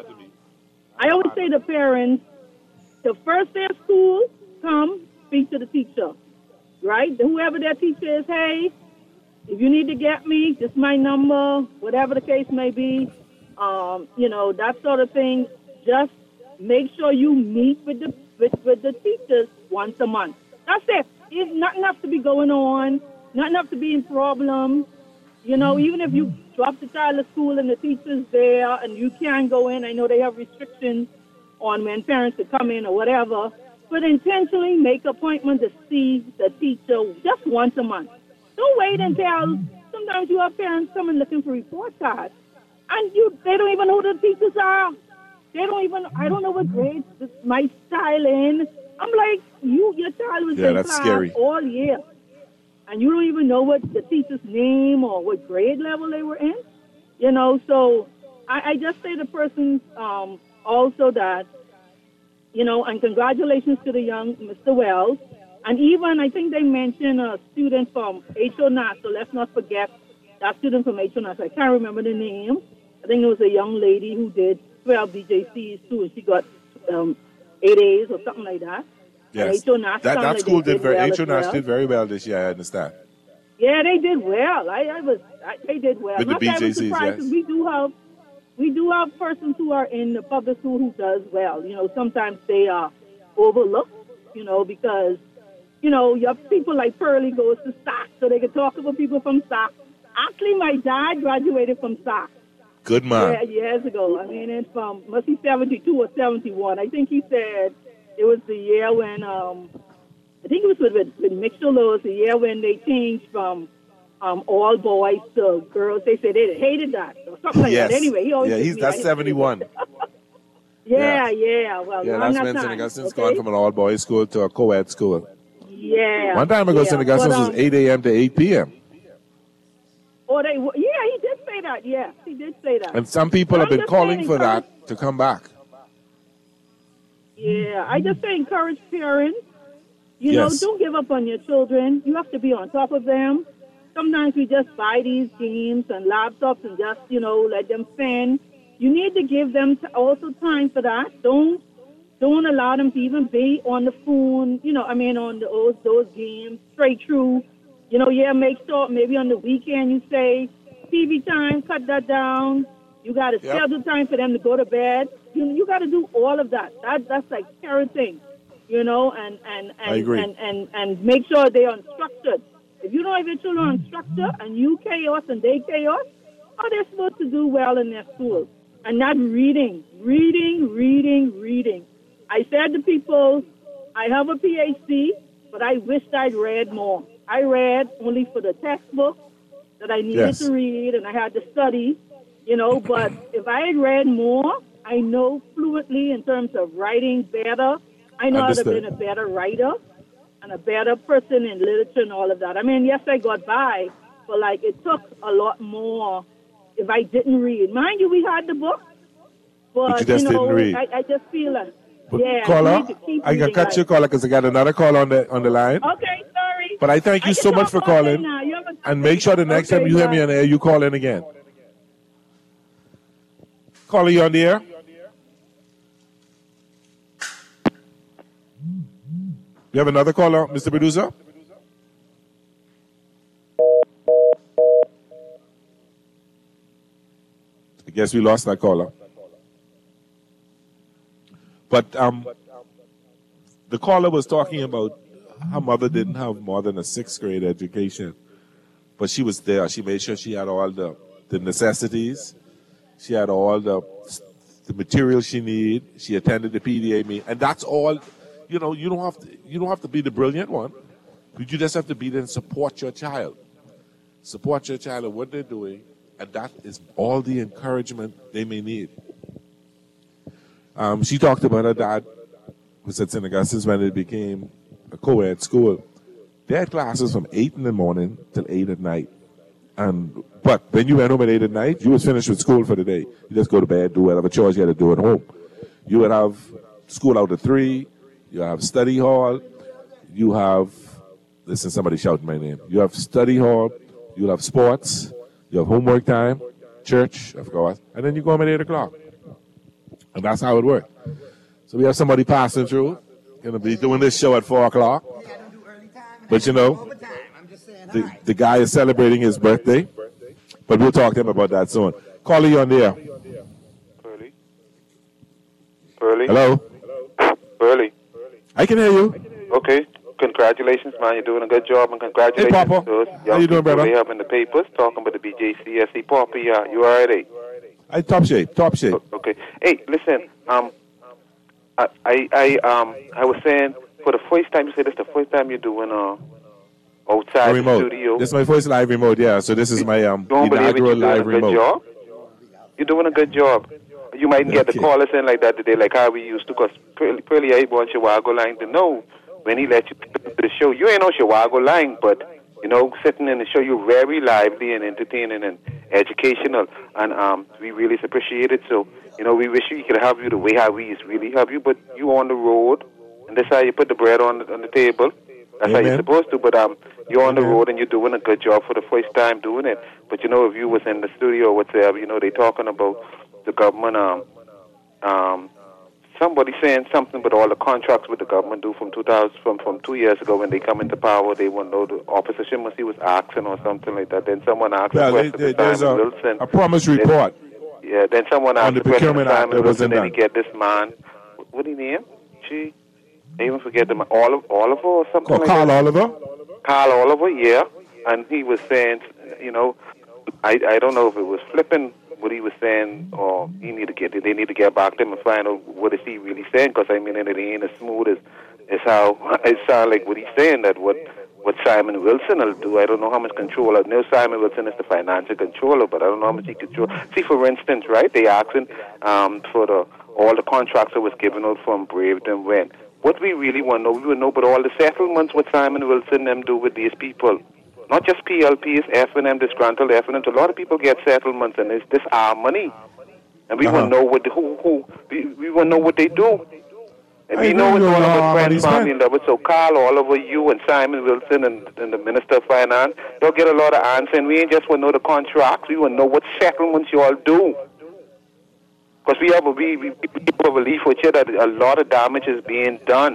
I always say to parents, the first day of school, come speak to the teacher, right? Whoever that teacher is, hey, if you need to get me, just my number, whatever the case may be, um, you know, that sort of thing. Just make sure you meet with the with, with the teachers once a month. That's it. It's not enough to be going on, not enough to be in problems. You know, even if you drop the child at school and the teacher's there and you can't go in, I know they have restrictions on when parents can come in or whatever, but intentionally make appointment to see the teacher just once a month. Don't wait until sometimes you have parents coming looking for report cards, and you they don't even know who the teachers are. They don't even, I don't know what grade this my child in. I'm like, you, your child was Yeah, in that's class scary. all year, and you don't even know what the teacher's name or what grade level they were in. You know, so I, I just say to persons um, also that, you know, and congratulations to the young Mister Wells. And even, I think they mentioned a student from H O N A S, so let's not forget that student from H O N A S. I can't remember the name. I think it was a young lady who did twelve B J Cs too, and she got um, eight A's or something like that. Yes. And H O N A S that sounded that like school they did very, well H O N A S as well. did very well this year, I understand. Yeah, they did well. I, I was, I, they did well. With the Not that I was B J Cs, surprised, yes. 'cause we do have, we do have persons who are in the public school who does well. You know, sometimes they are overlooked. You know, because you know you have people like Pearlie goes to S A C, so they can talk about people from S A C. Actually, my dad graduated from S A C. Good man. Yeah, years ago. I mean, it's from must be seventy-two or seventy-one. I think he said it was the year when um, I think it was with with, with Mitchell. It was the year when they changed from um, all boys to girls. They said they hated that or something like Yes. that. Anyway, he always Yeah, took he's me that's right. seventy-one. Yeah, yeah. Well, Yeah, long that's that when time, Saint Augustine's okay? gone from an all-boys school to a co-ed school. Yeah. One time ago, yeah. Saint Augustine's But, um, was eight a.m. to eight p.m. Or they, yeah, he did say that. Yeah, he did say that. And some people But have I'm been just calling saying, for encourage- that to come back. Yeah, I just say encourage parents. You Yes. know, don't give up on your children. You have to be on top of them. Sometimes we just buy these games and laptops and just, you know, let them spend. You need to give them t- also time for that. Don't don't allow them to even be on the phone, you know, I mean, on the, those, those games straight through. You know, yeah, make sure maybe on the weekend you say, T V time, cut that down. You got to Yep. schedule time for them to go to bed. You you got to do all of that. That that's like parenting, you know, and and and, I agree. and and and make sure they're unstructured. If you don't have your children on structure and you chaos and they chaos, how are they supposed to do well in their school? And not reading, reading, reading, reading. I said to people, I have a P H D, but I wished I'd read more. I read only for the textbook that I needed Yes. to read, and I had to study, you know, but if I had read more, I know fluently in terms of writing better. I know how to Understood. be a better writer and a better person in literature and all of that. I mean, yes, I got by, but, like, it took a lot more if I didn't read. Mind you, we had the book, but, But you just know, didn't read. I, I just feel like, But yeah, caller, I need to keep I can reading, cut like- your caller because I got another call on the on the line. Okay, sorry. But I thank you I so can much for talk all day calling. now. You have a- And make sure the next Okay, time you hear me bye. on the air, you call in again. Caller, you on the air? You have another caller, Mister Producer? I guess we lost that caller. But um, the caller was talking about her mother didn't have more than a sixth grade education, but she was there. She made sure she had all the, the necessities. She had all the the material she needed. She attended the P D A meeting, and that's all. You know, you don't have to. You don't have to be the brilliant one. You just have to be there and support your child. Support your child in what they're doing, and that is all the encouragement they may need. Um, she talked about her dad was at Saint Augustine's when it became a co-ed school. They had classes from eight in the morning till eight at night. And but when you went home at eight at night, you was finished with school for the day. You just go to bed, do whatever chores you had to do at home. You would have school out at three. You have study hall. You have Listen, somebody shouting my name. You have study hall, you'll have sports, you have homework time, church, of course, and then you go home at eight o'clock. And that's how it works. So we have somebody passing through, going to be doing this show at four o'clock. But you know, the, the guy is celebrating his birthday, but we'll talk to him about that soon. Call you on the air. Pearly? Pearly? Hello? Pearly? I can hear you. Okay. Congratulations, man. You're doing a good job, and congratulations hey, Papa. to us. How you doing, brother? They have in the papers talking about the B J C S E. Papa, yeah. You all right, eh? I top shape, top shape. Okay. Hey, listen. Um, I, I, I, um, I was saying for the first time, you said this the first time you're doing uh outside remote. the studio. This is my first live remote, yeah. So this is my um Don't believe it, you're inaugural doing live a good remote. job. You're doing a good job. You might get the callers in like that today, like how we used to, because Pearly I want Chihuahua line to know when he let you to the show. You ain't on Chihuahua line, but, you know, sitting in the show, you're very lively and entertaining and educational, and um, we really appreciate it. So, you know, we wish we could have you the way how we really have you, but you on the road, and that's how you put the bread on the, on the table. That's Amen. how you're supposed to, but um, you're on the road and you're doing a good job for the first time doing it. But, you know, if you was in the studio or whatever, you know, they talking about the government, um, um, somebody saying something about all the contracts with the government do from two thousand, from, from two years ago when they come into power, they want to know the opposition must see was asking or something like that. Then someone asked Well, a they, question they, to there's Simon a, Wilson. a promise Then- report. Yeah, then someone On asked the the question to Procurement Act Simon that Wilson, wasn't and he done. get this man, what do you name? Gee, I even forget the man, Oliver, Oliver or something Oh, like Carl that. Oliver? Carl Oliver, yeah. And he was saying, you know, I I don't know if it was flipping what he was saying, or he need to get they need to get back to him and find out what is he really saying. Because I mean, it ain't as smooth as as how it sounds like what he's saying. That what what Simon Wilson will do. I don't know how much control. I know Simon Wilson is the financial controller, but I don't know how much he control. See, for instance, right? They asking um, for the all the contracts that was given out from Brave and when. What we really want to know, we want to know about all the settlements what Simon Wilson them do with these people. Not just P L Ps, F and M, disgruntled F and M. A lot of people get settlements, and it's this our money. And we Uh-huh. want to know what, who, who, we, we want to know what they do. And I we know agree it's with all you, about uh, friends, money's family, and love. So Carl, all over you and Simon Wilson and, and the Minister of Finance, they'll get a lot of answers. And we ain't just want to know the contracts. We want to know what settlements you all do. Because we have a, we, we, we have a belief with you that a lot of damage is being done.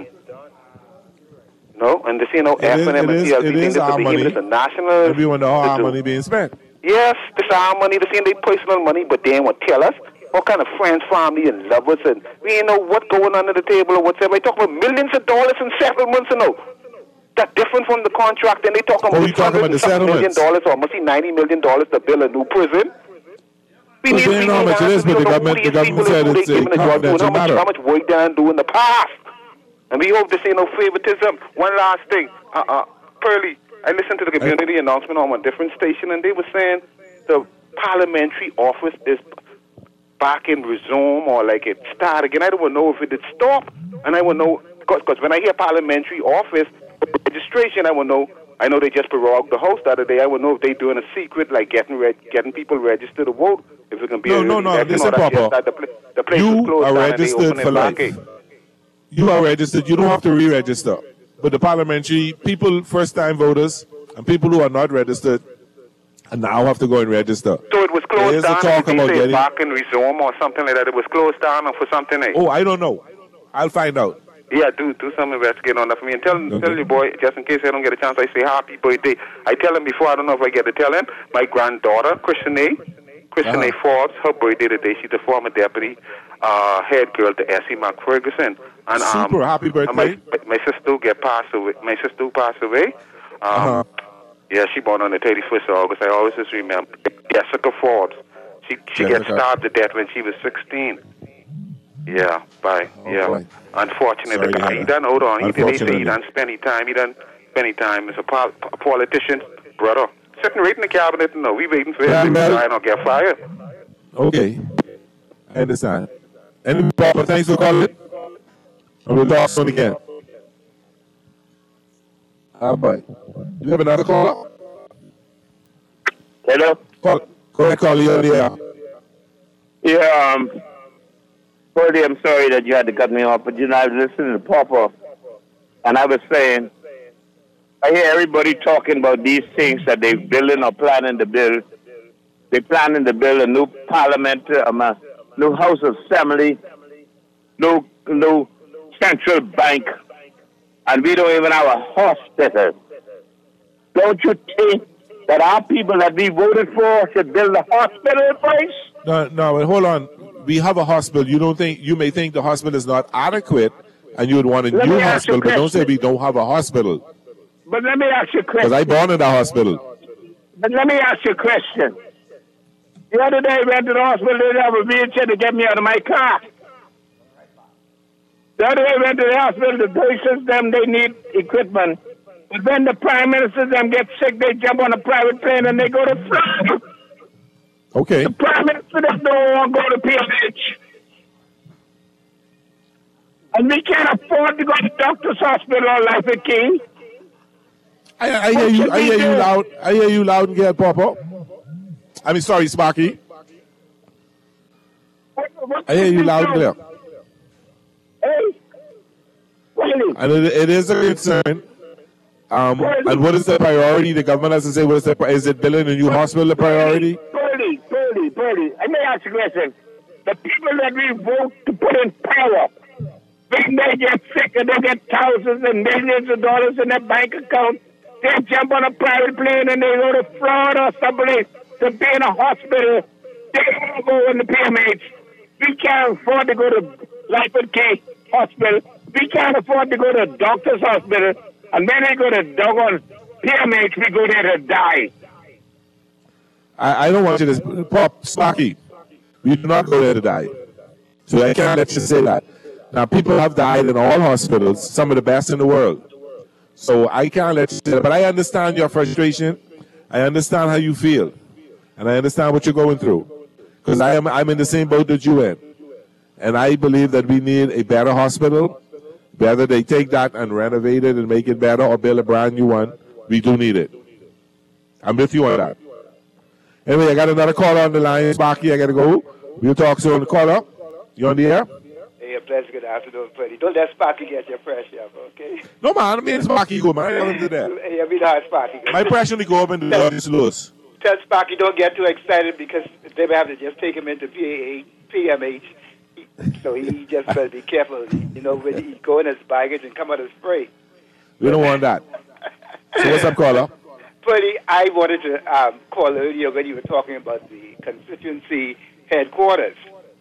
No? And this, you know, It F is, and M it and is, P L P it think is this our is money. a national. And we want to know how our money being spent. Yes, this is our money. This ain't their personal money, but they ain't want to tell us what kind of friends, family, and lovers, and we ain't know what going on at the table or whatever. They talk about millions of dollars in settlements, you know. That different from the contract, and they talk about Oh, you talking about the million settlements? dollars or must see ninety million dollars to build a new prison. We Well, need, they we know how need much it answers. is, but We the don't know government, who the these government people said is, who it's they a giving the job to, and confidential how much, matter. how much work they do in the past. And we hope this ain't no favoritism. One last thing. Uh, uh, Pearly, I listened to the community announcement on a different station, and they were saying the parliamentary office is back in resume or like it start again. I don't know if it did stop, and I will know, because when I hear parliamentary office registration, I will know, I know they just prorogued the house the other day. I will know if they doing a secret, like getting reg- getting people registered to vote. If it can be No, a no, no, election listen, or that, Papa. that the, pla- the place was You closed are down and they registered open for it back. life. You are registered. You don't have to re-register. But the parliamentary people, first-time voters, and people who are not registered, and now have to go and register. So it was There closed is a down, talk and about they say getting. back in resume or something like that. It was closed down or for something. Eh? Oh, I don't know. I'll find out. Yeah, do do some investigating on that for me. And tell Okay. tell your boy, just in case I don't get a chance, I say happy birthday. I tell him before, I don't know if I get to tell him, my granddaughter, Christian A. Christian Uh-huh. A. Forbes, her birthday today. She's the former deputy uh, head girl to Essie McFerguson. And, um, Super, happy birthday. and my, my sister get passed away. My sister passed away. Um, Uh-huh. Yeah, she born on the thirty-first of August. I always just remember. Jessica Forbes. She she got Jessica. stabbed to death when she was sixteen. Yeah, bye. yeah. boy. Unfortunately, Sorry the to guy, hear he that. done, hold on, he, they say he Unfortunately. done spend any time, he done spend any time as a, pol- a politician, brother. Sitting right in the cabinet, no, we waiting for Yeah, him to man. die or get fired. Okay. I understand. And Papa, thanks for calling. And we'll talk soon again. All right. Do you have another caller? Hello? Call, go ahead, call you on the air. Yeah, um, Freddie, I'm sorry that you had to cut me off, but you know, I was listening to Papa, and I was saying, I hear everybody talking about these things that they're building or planning to build. They're planning to build a new parliament, um, a new House of Assembly, new, new central bank, and we don't even have a hospital. Don't you think that our people that we voted for should build a hospital place? No, no, but hold on. We have a hospital. You don't think you may think the hospital is not adequate, and you would want a Let new me ask you hospital, a but don't say question. we don't have a hospital. But let me ask you a Because question. I born in the hospital. But let me ask you a question. The other day, I went to the hospital, they have a wheelchair to get me out of my car. The other day, I went to the hospital, the patients, them, they need equipment. But then the prime minister, them get sick, they jump on a private plane and they go to Florida. Okay. The prime minister, they don't want to go to P M H. And we can't afford to go to doctor's hospital or Life at King. I, I hear you. I hear you loud. I hear you loud and clear, Papa. I mean, sorry, Sparky. I hear you loud and clear. Hey, And it, it is a concern. Um, and what is the priority? The government has to say what is the pri- is it building a new hospital the priority? Birdie, Birdie, Birdie. Let me ask you a question. The people that we vote to put in power, when they get sick and they get thousands and millions of dollars in their bank account, they jump on a private plane and they go to Florida or someplace to be in a hospital. They don't go in the P M H. We can't afford to go to Life at K Hospital. We can't afford to go to doctor's hospital. And then they go to doggone P M H, we go there to die. I, I don't want you to Pop Sparky. We do not go there to die. So I can't let you say that. Now people have died in all hospitals, some of the best in the world. So I can't let you say that. But I understand your frustration. I understand how you feel. And I understand what you're going through. Because I am I'm in the same boat that you in. And I believe that we need a better hospital. Whether they take that and renovate it and make it better or build a brand new one, we do need it. I'm with you on that. Anyway, I got another caller on the line. Sparky, I got to go. We'll talk soon. Caller, you on the air? Hey, a pleasure. Good afternoon, Freddie. Don't let Sparky get your pressure up, okay? No, man. I mean, Sparky go, man. I don't do that. Hey, I mean how Sparky goes. My pressure only go up and the Lord is loose. Tell Sparky don't get too excited because they may have to just take him into P M H. So he just better be careful, you know, when he go in his baggage and come out as spray. We don't want that. So what's up, caller? Freddie, I wanted to um, call earlier when you were talking about the constituency headquarters.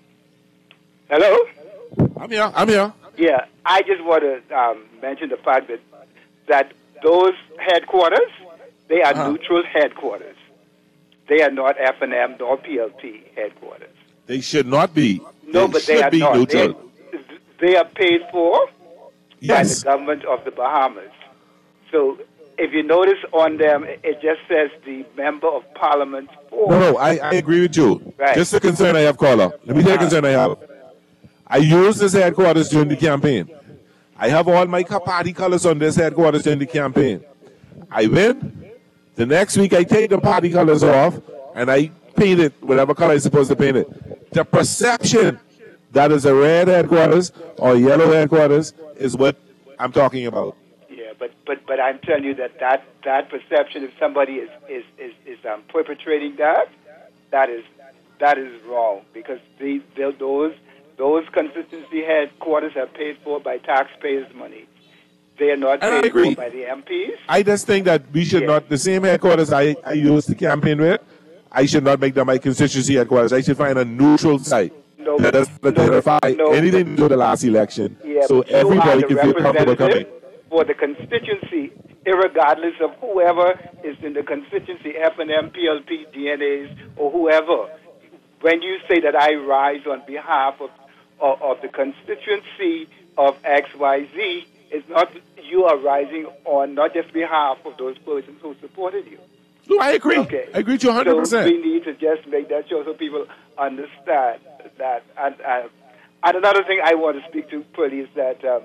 Hello? I'm here. I'm here. Yeah, I just want to um, mention the fact that that those headquarters, they are Uh-huh. neutral headquarters. They are not F and M nor P L P headquarters. They should not be. No, they but should they are be not. neutral. They, they are paid for Yes. by the government of the Bahamas. So if you notice on them, it just says the member of parliament for. No, no, I, I agree with you. Right. Just the concern I have, caller. Let me tell you the concern I have. I used this headquarters during the campaign. I have all my party colors on this headquarters during the campaign. I win. The next week, I take the party colors off and I paint it whatever color I'm supposed to paint it. The perception that is a red headquarters or yellow headquarters is what I'm talking about. Yeah, but, but, but I'm telling you that that, that perception, if somebody is, is, is, is um, perpetrating that, that is that is wrong because the, the, those those constituency headquarters are paid for by taxpayers' money. They are not And I paid agree. for by the M Ps. I just think that we should not, the same headquarters I, I used to campaign with, I should not make them my constituency headquarters. I should find a neutral site No, that doesn't identify no, anything to do the last election, Yeah, so but you are everybody the can feel comfortable coming. representative for the constituency, irregardless of whoever is in the constituency, F and M, P L P, D N As, or whoever. When you say that I rise on behalf of, of, of the constituency of X Y Z, it's not you are rising on not just behalf of those persons who supported you. No, I agree. Okay. I agree with you one hundred So percent. we need to just make that sure so people understand that. And, uh, and another thing I want to speak to, Pearlie, is that, um,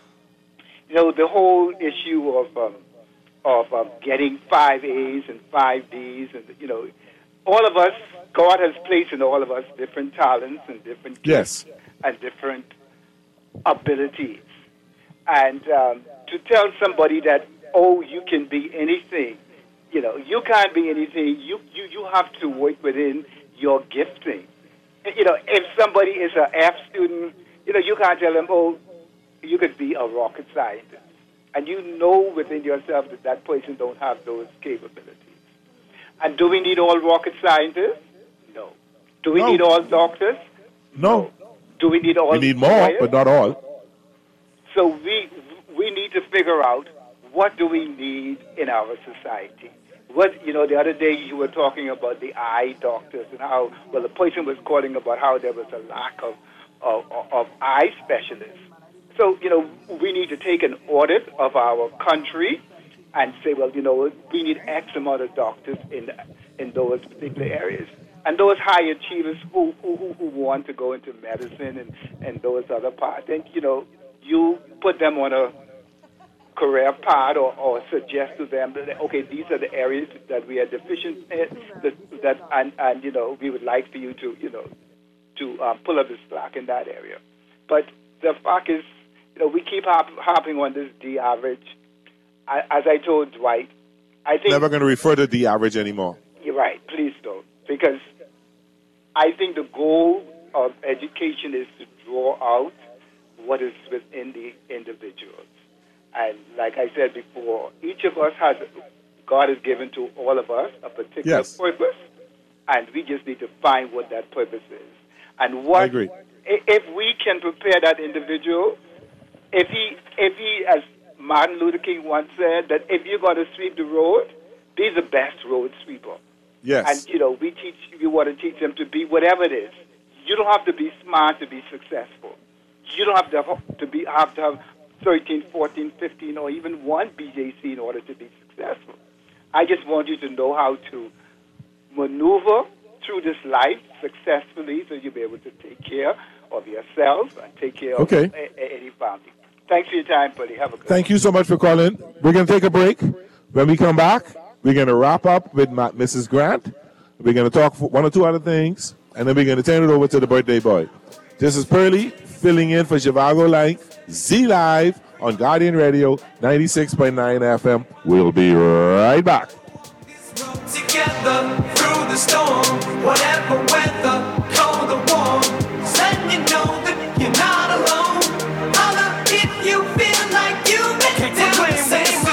you know, the whole issue of um, of um, getting five A's and five D's, and, you know, all of us, God has placed in all of us different talents and different Yes. and different abilities. And um, to tell somebody that oh, you can be anything. You know, you can't be anything. You, you, you have to work within your gifting. You know, if somebody is an F student, you know, you can't tell them, oh, you could be a rocket scientist. And you know within yourself that that person don't have those capabilities. And do we need all rocket scientists? No. Do we No. need all doctors? No. Do we need all We need more, lawyers? but not all. So we we need to figure out what do we need in our society. What, you know, the other day you were talking about the eye doctors and how, well, the person was calling about how there was a lack of, of, of eye specialists. So, you know, we need to take an audit of our country and say, well, you know, we need X amount of doctors in in those particular areas. And those high achievers who, who, who who want to go into medicine and, and those other parts, and, you know, you put them on a career path or, or suggest to them that, okay, these are the areas that we are deficient in, that, that and, and, you know, we would like for you to, you know, to um, pull up the slack in that area. But the fact is, you know, we keep harp, harping on this D average. I, as I told Dwight, I think... Never going to refer to the average anymore. You're right, please don't. Because I think the goal of education is to draw out what is within the individuals. And like I said before, each of us has, God has given to all of us a particular Yes. purpose, and we just need to find what that purpose is. And what, I agree. i- if we can prepare that individual, if he, if he, as Martin Luther King once said, that if you're going to sweep the road, be the best road sweeper. Yes. And, you know, we teach, we want to teach them to be whatever it is. You don't have to be smart to be successful. You don't have to have to be have to have thirteen, fourteen, fifteen, or even one B J C in order to be successful. I just want you to know how to maneuver through this life successfully so you'll be able to take care of yourself and take care Okay. of a- a- any family. Thanks for your time, buddy. Have a good Thank you so much for calling. We're going to take a break. When we come back, we're going to wrap up with Ma- Missus Grant. We're going to talk for one or two other things, and then we're going to turn it over to the birthday boy. This is Pearlie filling in for Zhivago Lang, Z Live on Guardian Radio, ninety-six point nine F M. We'll be right back. Together through the storm, whatever weather, cold or warm, just letting you know that you're not alone. Holla if you feel like you make it down the same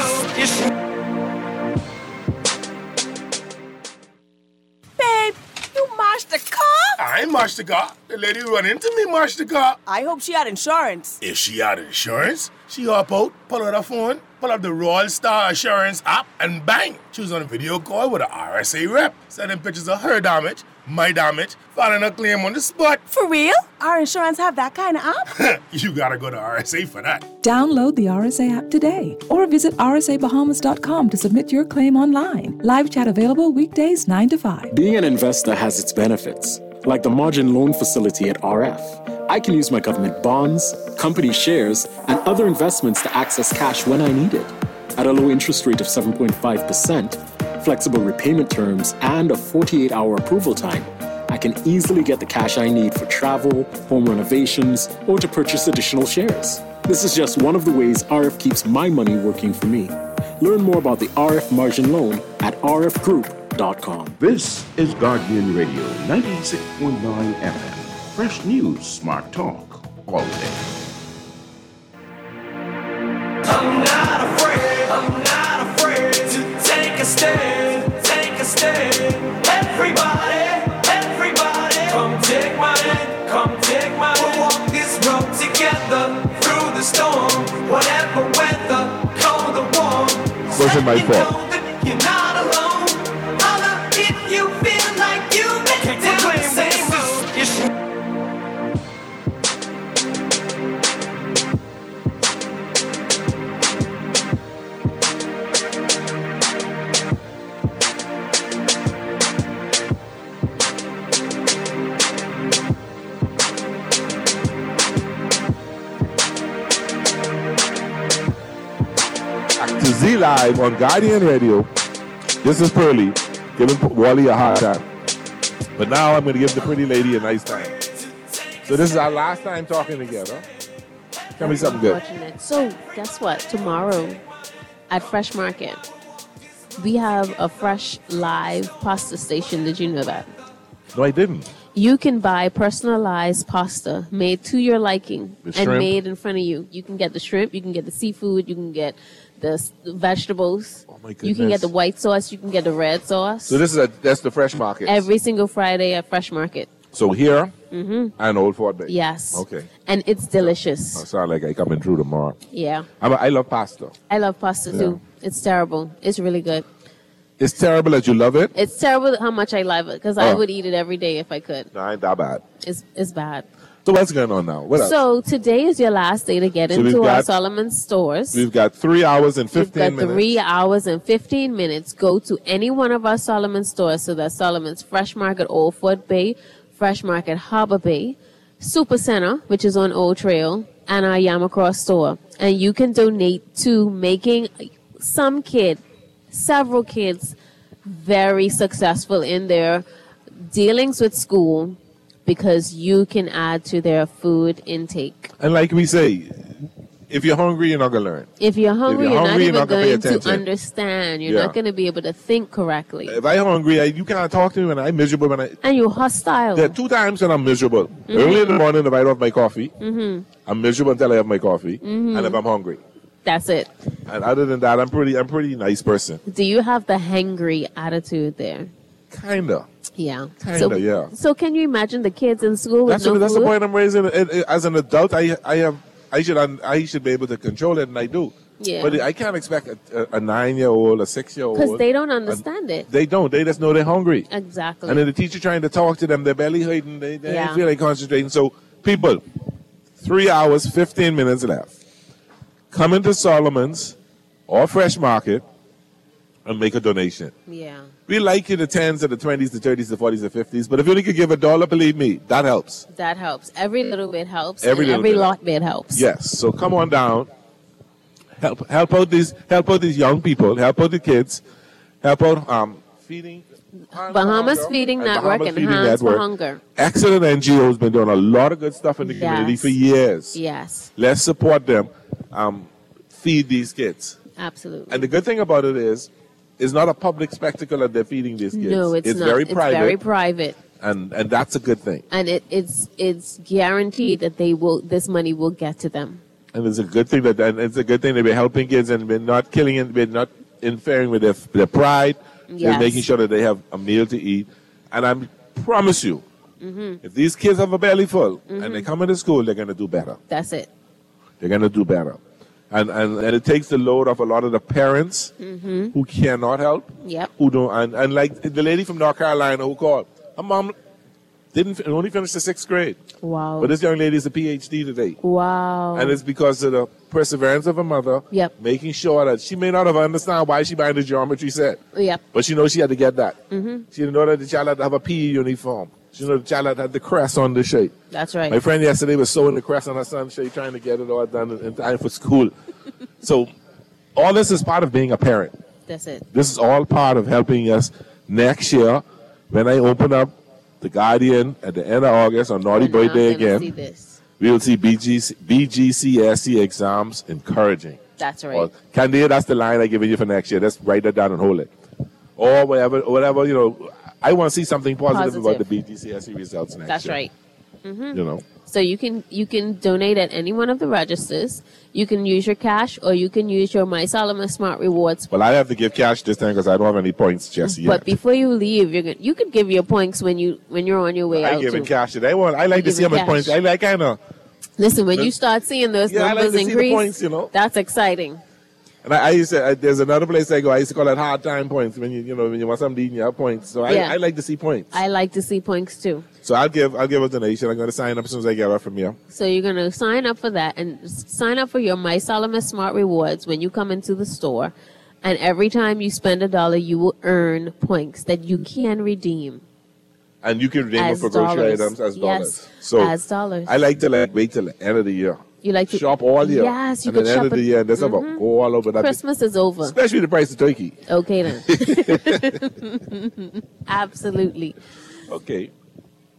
Babe, you mashed the car? I ain't mashed the car. The lady who run into me mashed the car. I hope she had insurance. If she had insurance, she hop out, pull out her phone, pull up the Royal Star Assurance app, and bang! She was on a video call with an R S A rep, sending pictures of her damage, my damage, filing a claim on the spot. For real? Our insurance have that kind of app? You gotta go to R S A for that. Download the R S A app today or visit r s a bahamas dot com to submit your claim online. Live chat available weekdays nine to five. Being an investor has its benefits, like the margin loan facility at R F. I can use my government bonds, company shares, and other investments to access cash when I need it. At a low interest rate of seven point five percent, flexible repayment terms, and a forty-eight hour approval time, I can easily get the cash I need for travel, home renovations, or to purchase additional shares. This is just one of the ways R F keeps my money working for me. Learn more about the R F margin loan at r f group dot com. This is Guardian Radio, ninety-six point nine F M. Fresh news, smart talk, all day. I'm not afraid, I'm not afraid to take a stand, take a stand. Everybody, everybody, come take my hand, come take my hand. We'll walk this road together through the storm, whatever weather, cold or warm. Wasn't my fault. You're not alone. Holla if you feel like you make it down the same road. Back to Z Live on Guardian Radio. This is Pearlie giving Wally a hard time. But now I'm going to give the pretty lady a nice time. So this is our last time talking together. Tell me something good. Unfortunate. So, guess what? Tomorrow, at Fresh Market, we have a fresh live pasta station. Did you know that? No, I didn't. You can buy personalized pasta made to your liking The and shrimp? made in front of you. You can get the shrimp, you can get the seafood, you can get the s- vegetables. Oh my You can get goodness. the white sauce, you can get the red sauce. So this is a that's the Fresh Market. Every single Friday at Fresh Market. So here hmm and Old Fort Bay. Yes. Okay. And it's delicious. I sound like I coming through tomorrow. Yeah. I'm a, I love pasta. I love pasta Yeah. too. It's terrible. It's really good. It's terrible that you love it. It's terrible how much I love it because I Oh. would eat it every day if I could. No, ain't that bad. It's it's bad. So what's going on now? What else? So today is your last day to get So we've into our got- Solomon stores. We've got three hours and You've fifteen got minutes. three hours and fifteen minutes. Go to any one of our Solomon stores. So that's Solomon's Fresh Market Old Fort Bay, Fresh Market Harbor Bay, Super Center, which is on Old Trail, and our Yamacross store. And you can donate to making some kid, several kids, very successful in their dealings with school because you can add to their food intake. And like we say, if you're hungry, you're not gonna learn. If you're hungry, you're you're, hungry, not you're even not gonna pay going to attention. understand. You're Yeah. not going to be able to think correctly. If I'm hungry, I, you can't talk to me when I'm miserable. When I And you're hostile. there are two times when I'm miserable. Mhm. Early in the morning, if I don't have my coffee, hmm I'm miserable until I have my coffee, Mhm. and if I'm hungry. That's it. And other than that, I'm pretty. I'm pretty nice person. Do you have the hangry attitude there? Kinda. Yeah. Kinda, so, yeah. So can you imagine the kids in school with That's no the, that's the food? point I'm raising. It- it- As an adult, I I have I should I should be able to control it, and I do. Yeah. But I can't expect a, a, a nine year old, a six year old. Because they don't understand it. They don't. They just know they're hungry. Exactly. And then the teacher trying to talk to them, they're barely hiding. They, they Yeah. ain't feel like concentrating. So, people, three hours, fifteen minutes left. Come into Solomon's or Fresh Market and make a donation. Yeah. We like you the tens, and the twenties, the thirties, the forties, the fifties. But if you only could give a dollar, believe me, that helps. That helps. Every little bit helps. Every and little every bit. lot bit helps. Yes. So come on down. Help help out these help out these young people. Help out the kids. Help out um feeding. Bahamas Feeding And Network Bahamas and Feeding Hands Network. for Hunger. Excellent N G Os been doing a lot of good stuff in the community Yes. for years. Yes. Let's support them. Um, feed these kids. Absolutely. And the good thing about it is, it's not a public spectacle that they're feeding these kids. No, it's, not. very it's private, very private. and and that's a good thing. And it, it's it's guaranteed that they will this money will get to them. And it's a good thing that and it's a good thing that we're helping kids and we're not killing it. We're not interfering with their their pride. Yes. We're making sure that they have a meal to eat. And I promise you, hmm if these kids have a belly full and they Mhm. come into school, they're going to do better. That's it. They're going to do better. And, and and it takes the load off a lot of the parents hmm who cannot help. Yep. Who don't and, and like the lady from North Carolina who called, her mom didn't fin- only finished the sixth grade. Wow. But this young lady is a P H D today. Wow. And it's because of the perseverance of her mother, Yep. making sure that she may not have understand why she buying the geometry set, Yep. but she knows she had to get that. hmm She didn't know that the child had to have a P E uniform. She knew the child had to have the crest on the shirt. That's right. My friend yesterday was sewing the crest on her son's shirt, trying to get it all done in in time for school. So all this is part of being a parent. That's it. This is all part of helping us next year when I open up the Guardian at the end of August on Naughty And Birthday I'm gonna again. see this. We will see B G C, B G C S E exams encouraging. That's right. Or, Candida, that's the line I'm giving you for next year. Let's write that down and hold it. Or whatever, whatever, you know, I want to see something positive, about the Positive. B G C S E results next That's year. right. hmm You know. So you can you can donate at any one of the registers. You can use your cash or you can use your My Solomon Smart Rewards. Well, I have to give cash this time because I don't have any points just yet. But before you leave, you're gonna, you could give your points when you when you're on your way I out. give it too. cash today. I want. I like to Give see it how much cash. points. I like kind of. Listen, when you start seeing those Yeah, I like numbers to see the increase, points, you know. that's exciting. And I, I used to. Uh, there's another place I go. I used to call that hard time points. When you you know when you want something to eat, you have points. So I, Yeah. I like to see points. I like to see points too. So I'll give I'll give a donation. I'm going to sign up as soon as I get out from here. So you're going to sign up for that and s- sign up for your My Solomon Smart Rewards when you come into the store. And every time you spend a dollar, you will earn points that you can redeem. And you can redeem them As for grocery dollars. items as Yes, dollars. So as dollars. I like to like wait till the end of the year. You like to Shop all year. Yes, you and could at the end shop of the it- year, and there's Mhm. about go all over that. Christmas is over. Especially the price of turkey. Okay then. Absolutely. Okay.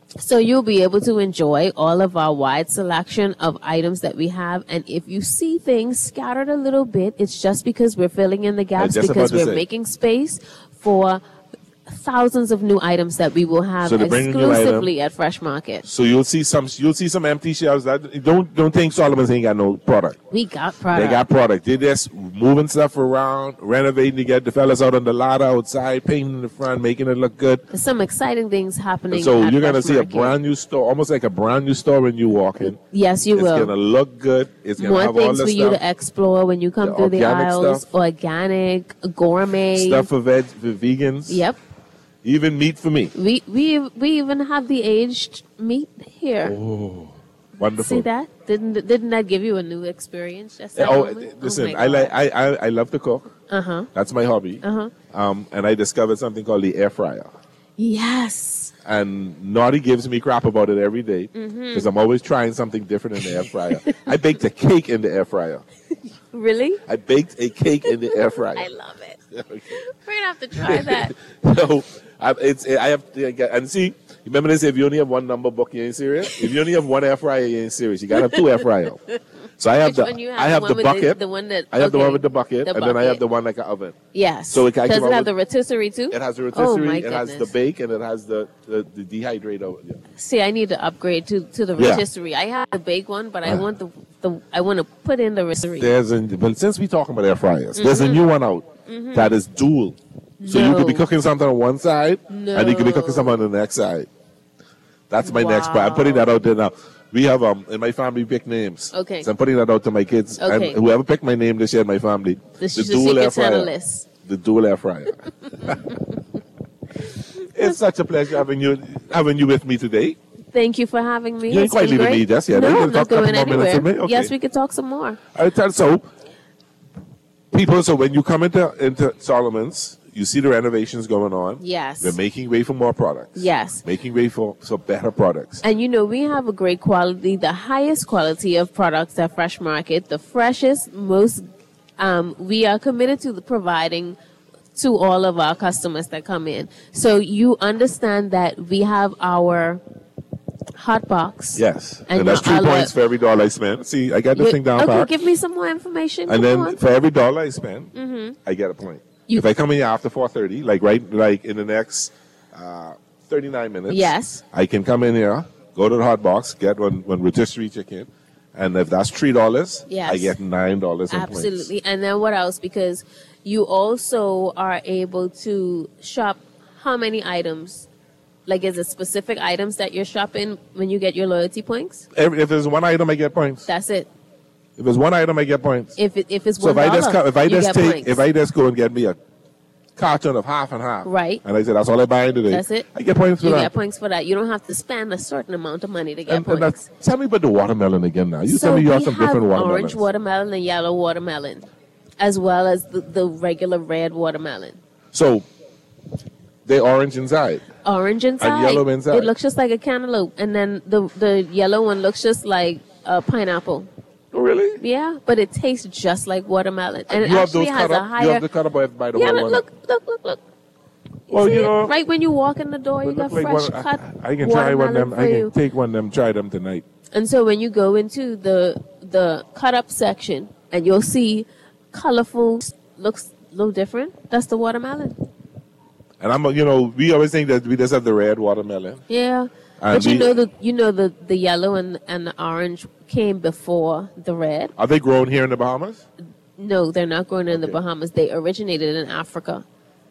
So you'll be able to enjoy all of our wide selection of items that we have. And if you see things scattered a little bit, it's just because we're filling in the gaps, just because about to we're say. making space for thousands of new items that we will have So they're bringing new exclusively at Fresh Market. So you'll see some you'll see some empty shelves. That don't don't think Solomon's ain't got no product. We got product. They got product. They just moving stuff around, renovating to get the fellas out on the ladder outside, painting in the front, making it look good. There's some exciting things happening. So at you're gonna Fresh see Market. a brand new store, almost like a brand new store when you walk in. Yes, you it's will. It's gonna look good. It's gonna More have all things the for you stuff. to explore when you come The through the organic aisles. stuff. Organic, gourmet. Stuff for veg for vegans. Yep. Even meat for me. We we we even have the aged meat here. Oh, wonderful. See that? Didn't didn't that give you a new experience? Just that Oh, moment? listen, oh I like I, I I love to cook. Uh huh. That's my hobby. Uh huh. Um, and I discovered something called the air fryer. Yes. And Naughty gives me crap about it every day because Mhm. I'm always trying something different in the air fryer. I baked a cake in the air fryer. Really? I baked a cake in the air fryer. I love it. We're gonna have to try that. So I, it's I have to get, and see. Remember they say if you only have one number book, you ain't serious. If you only have one air fryer, you ain't serious. You gotta have two air fryer. So I have Which the one you have? I The have one the with the- bucket. the one that- I have the okay. one with the bucket, The and then I have bucket. the one like an oven. Yes. So it can Does come it out have with- the rotisserie too? It has the Oh rotisserie. my it has the goodness. bake, and it has the the, the dehydrator. Yeah. See, I need to upgrade to, to the Yeah. rotisserie. I have the bake one, but I Uh. want the the I want to put in the rotisserie. There's a well since we talking about air fryers, there's a Mhm. new one out Mhm. that is dual. So you could be No. cooking something on one side, and you could be cooking something on the next side. That's my next part. I'm putting that out there now. We have um in my family pick names. Okay. So I'm putting that out to my kids. Okay. And whoever picked my name this year in my family, This the is the dual Secret air Santa fryer. list. The dual air fryer. It's such a pleasure having you having you with me today. Thank you for having me. You ain't It's quite been leaving great. me just yet. No, You can I'm not talk a couple going more minutes anywhere. with me? Okay. Yes, we could talk some more. I tell so people. So when you come into into Solomon's, you see the renovations going on. Yes. They're making way for more products. Yes. Making way for so better products. And you know, we have a great quality, the highest quality of products at Fresh Market, the freshest, most, um, we are committed to the providing to all of our customers that come in. So you understand that we have our hot box. Yes. And And, that's your two olive- points for every dollar I spend. See, I got this Wait, thing down okay, pat. give me some more information. And Come then on. for every dollar I spend, Mhm. I get a point. if I come in here after four thirty, like right, like in the next uh, thirty-nine minutes, Yes. I can come in here, go to the hot box, get one, one rotisserie chicken, and if that's three dollars, Yes. I get nine dollars in points. Absolutely. And then what else? Because you also are able to shop how many items? Like, is it specific items that you're shopping when you get your loyalty points? Every, if there's one item, I get points. That's it. If there's one item, I get points. If it, if it's So one if I just dollar, come, if I you just get take, points. if I just go and get me a carton of half and half, Right. and I say that's all I buy today, That's it. I get points for you that. get points for that. You don't have to spend a certain amount of money to get And, points. and that's, tell me about the watermelon again now. You so tell me you have we some have different orange watermelons. watermelon and yellow watermelon, as well as the, the regular red watermelon. So they're orange inside. Orange inside. yellow inside. It looks just like a cantaloupe, and then the the yellow one looks just like a pineapple. Oh, really? Yeah, but it tastes just like watermelon, and it you have actually those has cut a up. higher. You have the cut up by, by the yeah, whole look, one. look, look, look, look. Well, See you it? know, right when you walk in the door, you got like fresh one- cut I can try one of them. watermelon I for can you. take one of them. Try them tonight. And so when you go into the the cut up section, and you'll see colorful, looks a little different. That's the watermelon. And I'm, you know, we always think that we just have the red watermelon. Yeah, And but you we- know the you know the the yellow and and the orange came before the red. Are they grown here in the Bahamas? No, they're not grown in the Bahamas. They originated in Africa.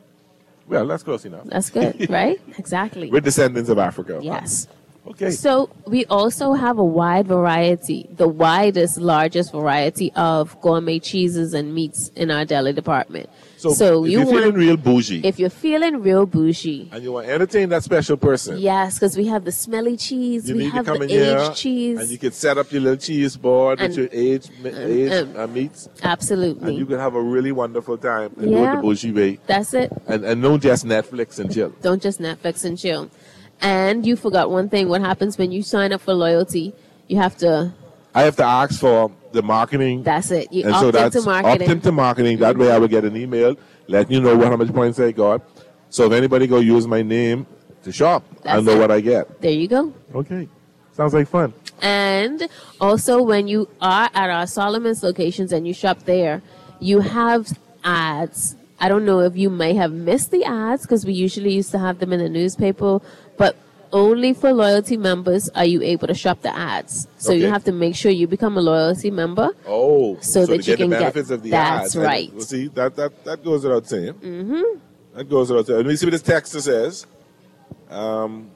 Well, that's close enough. That's good, right? Exactly. We're descendants of Africa. Yes. Okay. So we also have a wide variety, the widest, largest variety of gourmet cheeses and meats in our deli department. So, if you you're want, feeling real bougie if you're feeling real bougie, and you want to entertain that special person, yes, because we have the smelly cheese, you we need have to come the in here aged cheese. and you can set up your little cheese board And- with your aged, mi- and- aged and- uh, meats. Absolutely. And you can have a really wonderful time and do it Yeah. the bougie way. That's it. And, and don't just Netflix and chill. Don't just Netflix and chill. And you forgot one thing. What happens when you sign up for loyalty? You have to. I have to ask for the marketing. That's it. You and opt so into that's marketing. opt into marketing. That way I will get an email letting you know what, how much points I got. So if anybody go use my name to shop. I That's know it. what I get. There you go. Okay. Sounds like fun. And also, when you are at our Solomon's locations and you shop there, you have ads. I don't know if you may have missed the ads because we usually used to have them in the newspaper, but only for loyalty members are you able to shop the ads. So you Okay. have to make sure you become a loyalty member. Oh, So that to you get can the get- benefits of the that's ads. And, right. well, see, that, that, that goes without saying. Mm-hmm. That goes without saying. Let me see what this text says. Um,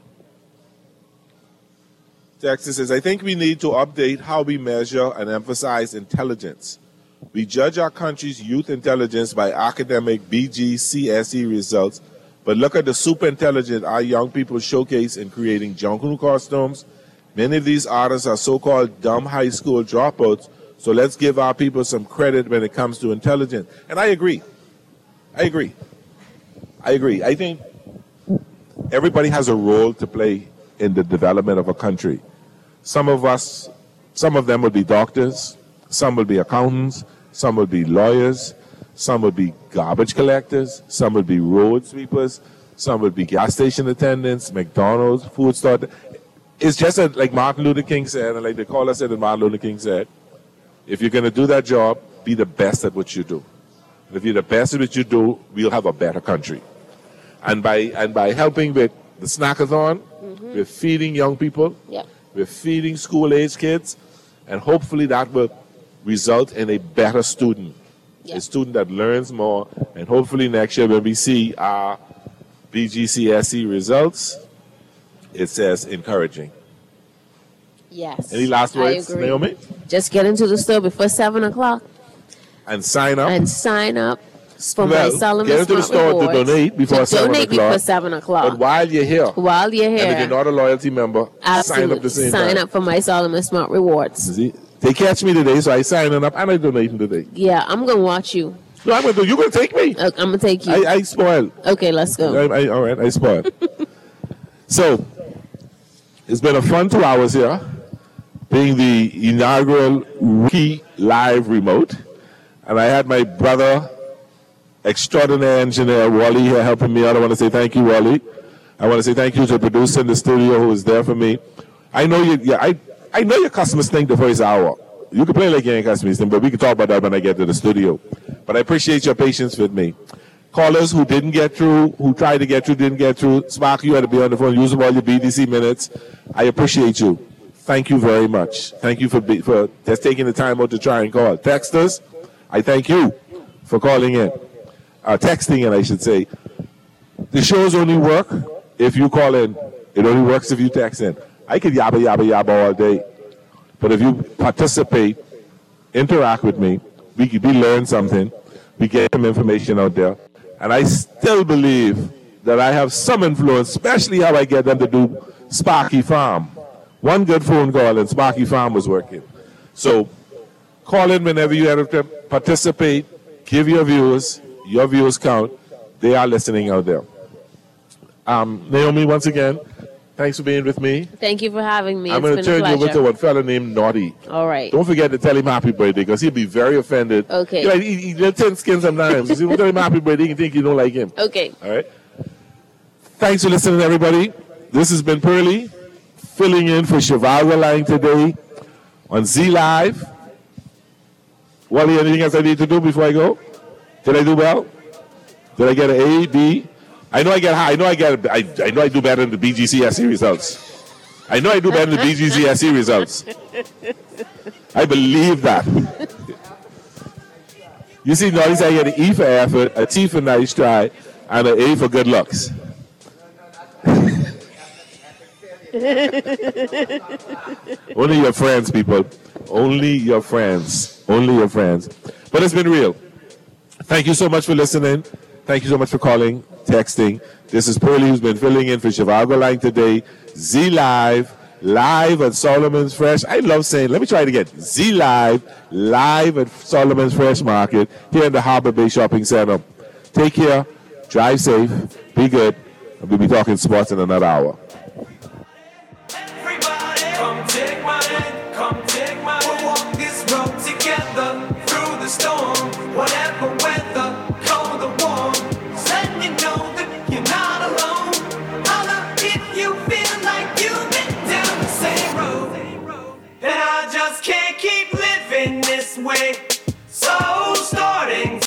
text says, I think we need to update how we measure and emphasize intelligence. We judge our country's youth intelligence by academic B G C S E results, but look at the super intelligent our young people showcase in creating jungle costumes. Many of these artists are so-called dumb high school dropouts, so let's give our people some credit when it comes to intelligence. And I agree. I agree. I agree. I think everybody has a role to play in the development of a country. Some of us, some of them will be doctors, some will be accountants, some will be lawyers, some will be garbage collectors, some will be road sweepers, some will be gas station attendants, McDonald's, food store. It's just a, like Martin Luther King said, and like the caller said, and Martin Luther King said, if you're going to do that job, be the best at what you do. And if you're the best at what you do, we'll have a better country. And by and by helping with the snackathon, Mm-hmm. we're feeding young people, Yep. we're feeding school-age kids, and hopefully that will result in a better student, a student that learns more, and hopefully next year when we see our B G C S E results, it says encouraging. Yes. Any last words, I agree. Naomi? Just get into the store before seven o'clock And sign up. and sign up for Well, my Solomon get into the Smart store to Rewards. donate before to seven donate o'clock. before seven o'clock. But while you're here, While you're and if here, you're not a loyalty member, sign up the same sign time. up for my Solomon Smart Rewards. See? They catch me today, so I signing up and I donating today. Yeah, I'm gonna watch you. No, I'm gonna do. You gonna take me? I'm gonna take you. I, I spoil. Okay, let's go. I, I, all right, I spoil. So, it's been a fun two hours here, being the inaugural Rookie Live Remote. And I had my brother, extraordinary engineer Wally, here helping me out. I want to say thank you, Wally. I want to say thank you to the producer in the studio who was there for me. I know you. Yeah, I I know your customers think the first hour. You can play like you ain't customers think, but we can talk about that when I get to the studio. But I appreciate your patience with me. Callers who didn't get through, who tried to get through, didn't get through. Spark, you had to be on the phone. Use up all your B D C minutes. I appreciate you. Thank you very much. Thank you for be, for just taking the time out to try and call. Texters, I thank you for calling in. Uh, texting in, I should say. The shows only work if you call in. It only works if you text in. I could yabba, yabba, yabba all day. But if you participate, interact with me, we, we learn something, we get some information out there. And I still believe that I have some influence, especially how I get them to do Sparky Farm. One good phone call and Sparky Farm was working. So call in whenever you have to participate, give your views, your views count. They are listening out there. Um, Naomi, once again, thanks for being with me. Thank you for having me. I'm It's going to been a turn you over pleasure. to one fella named Naughty. All right. Don't forget to tell him happy birthday because he'll be very offended. Okay. You know, he, he, he'll turn skin sometimes. You see, when you tell him happy birthday, he can think you don't like him. Okay. All right. Thanks for listening, everybody. This has been Pearlie filling in for Shivago Lang today on Z Live. Wally, anything else I need to do before I go? Did I do well? Did I get an A, B? I know I get high. I know I get. I, I know I do better than the B G C S E results. I know I do better than the B G C S E results. I believe that. You see, notice I get an E for effort, a T for nice try, and an A for good looks. Only your friends, people. Only your friends. Only your friends. But it's been real. Thank you so much for listening. Thank you so much for calling, texting. This is Pearlie who's been filling in for Shivago Lang today. Z Live, live at Solomon's Fresh. I love saying, let me try it again. Z Live, live at Solomon's Fresh Market here in the Harbor Bay Shopping Center. Take care, drive safe, be good, and we'll be talking sports in another hour. Come take my hand, come take my hand. We'll walk this road together through the storm. Whatever weather, cold or warm. Letting you know that you're not alone. Holla I just can't keep living this way. So starting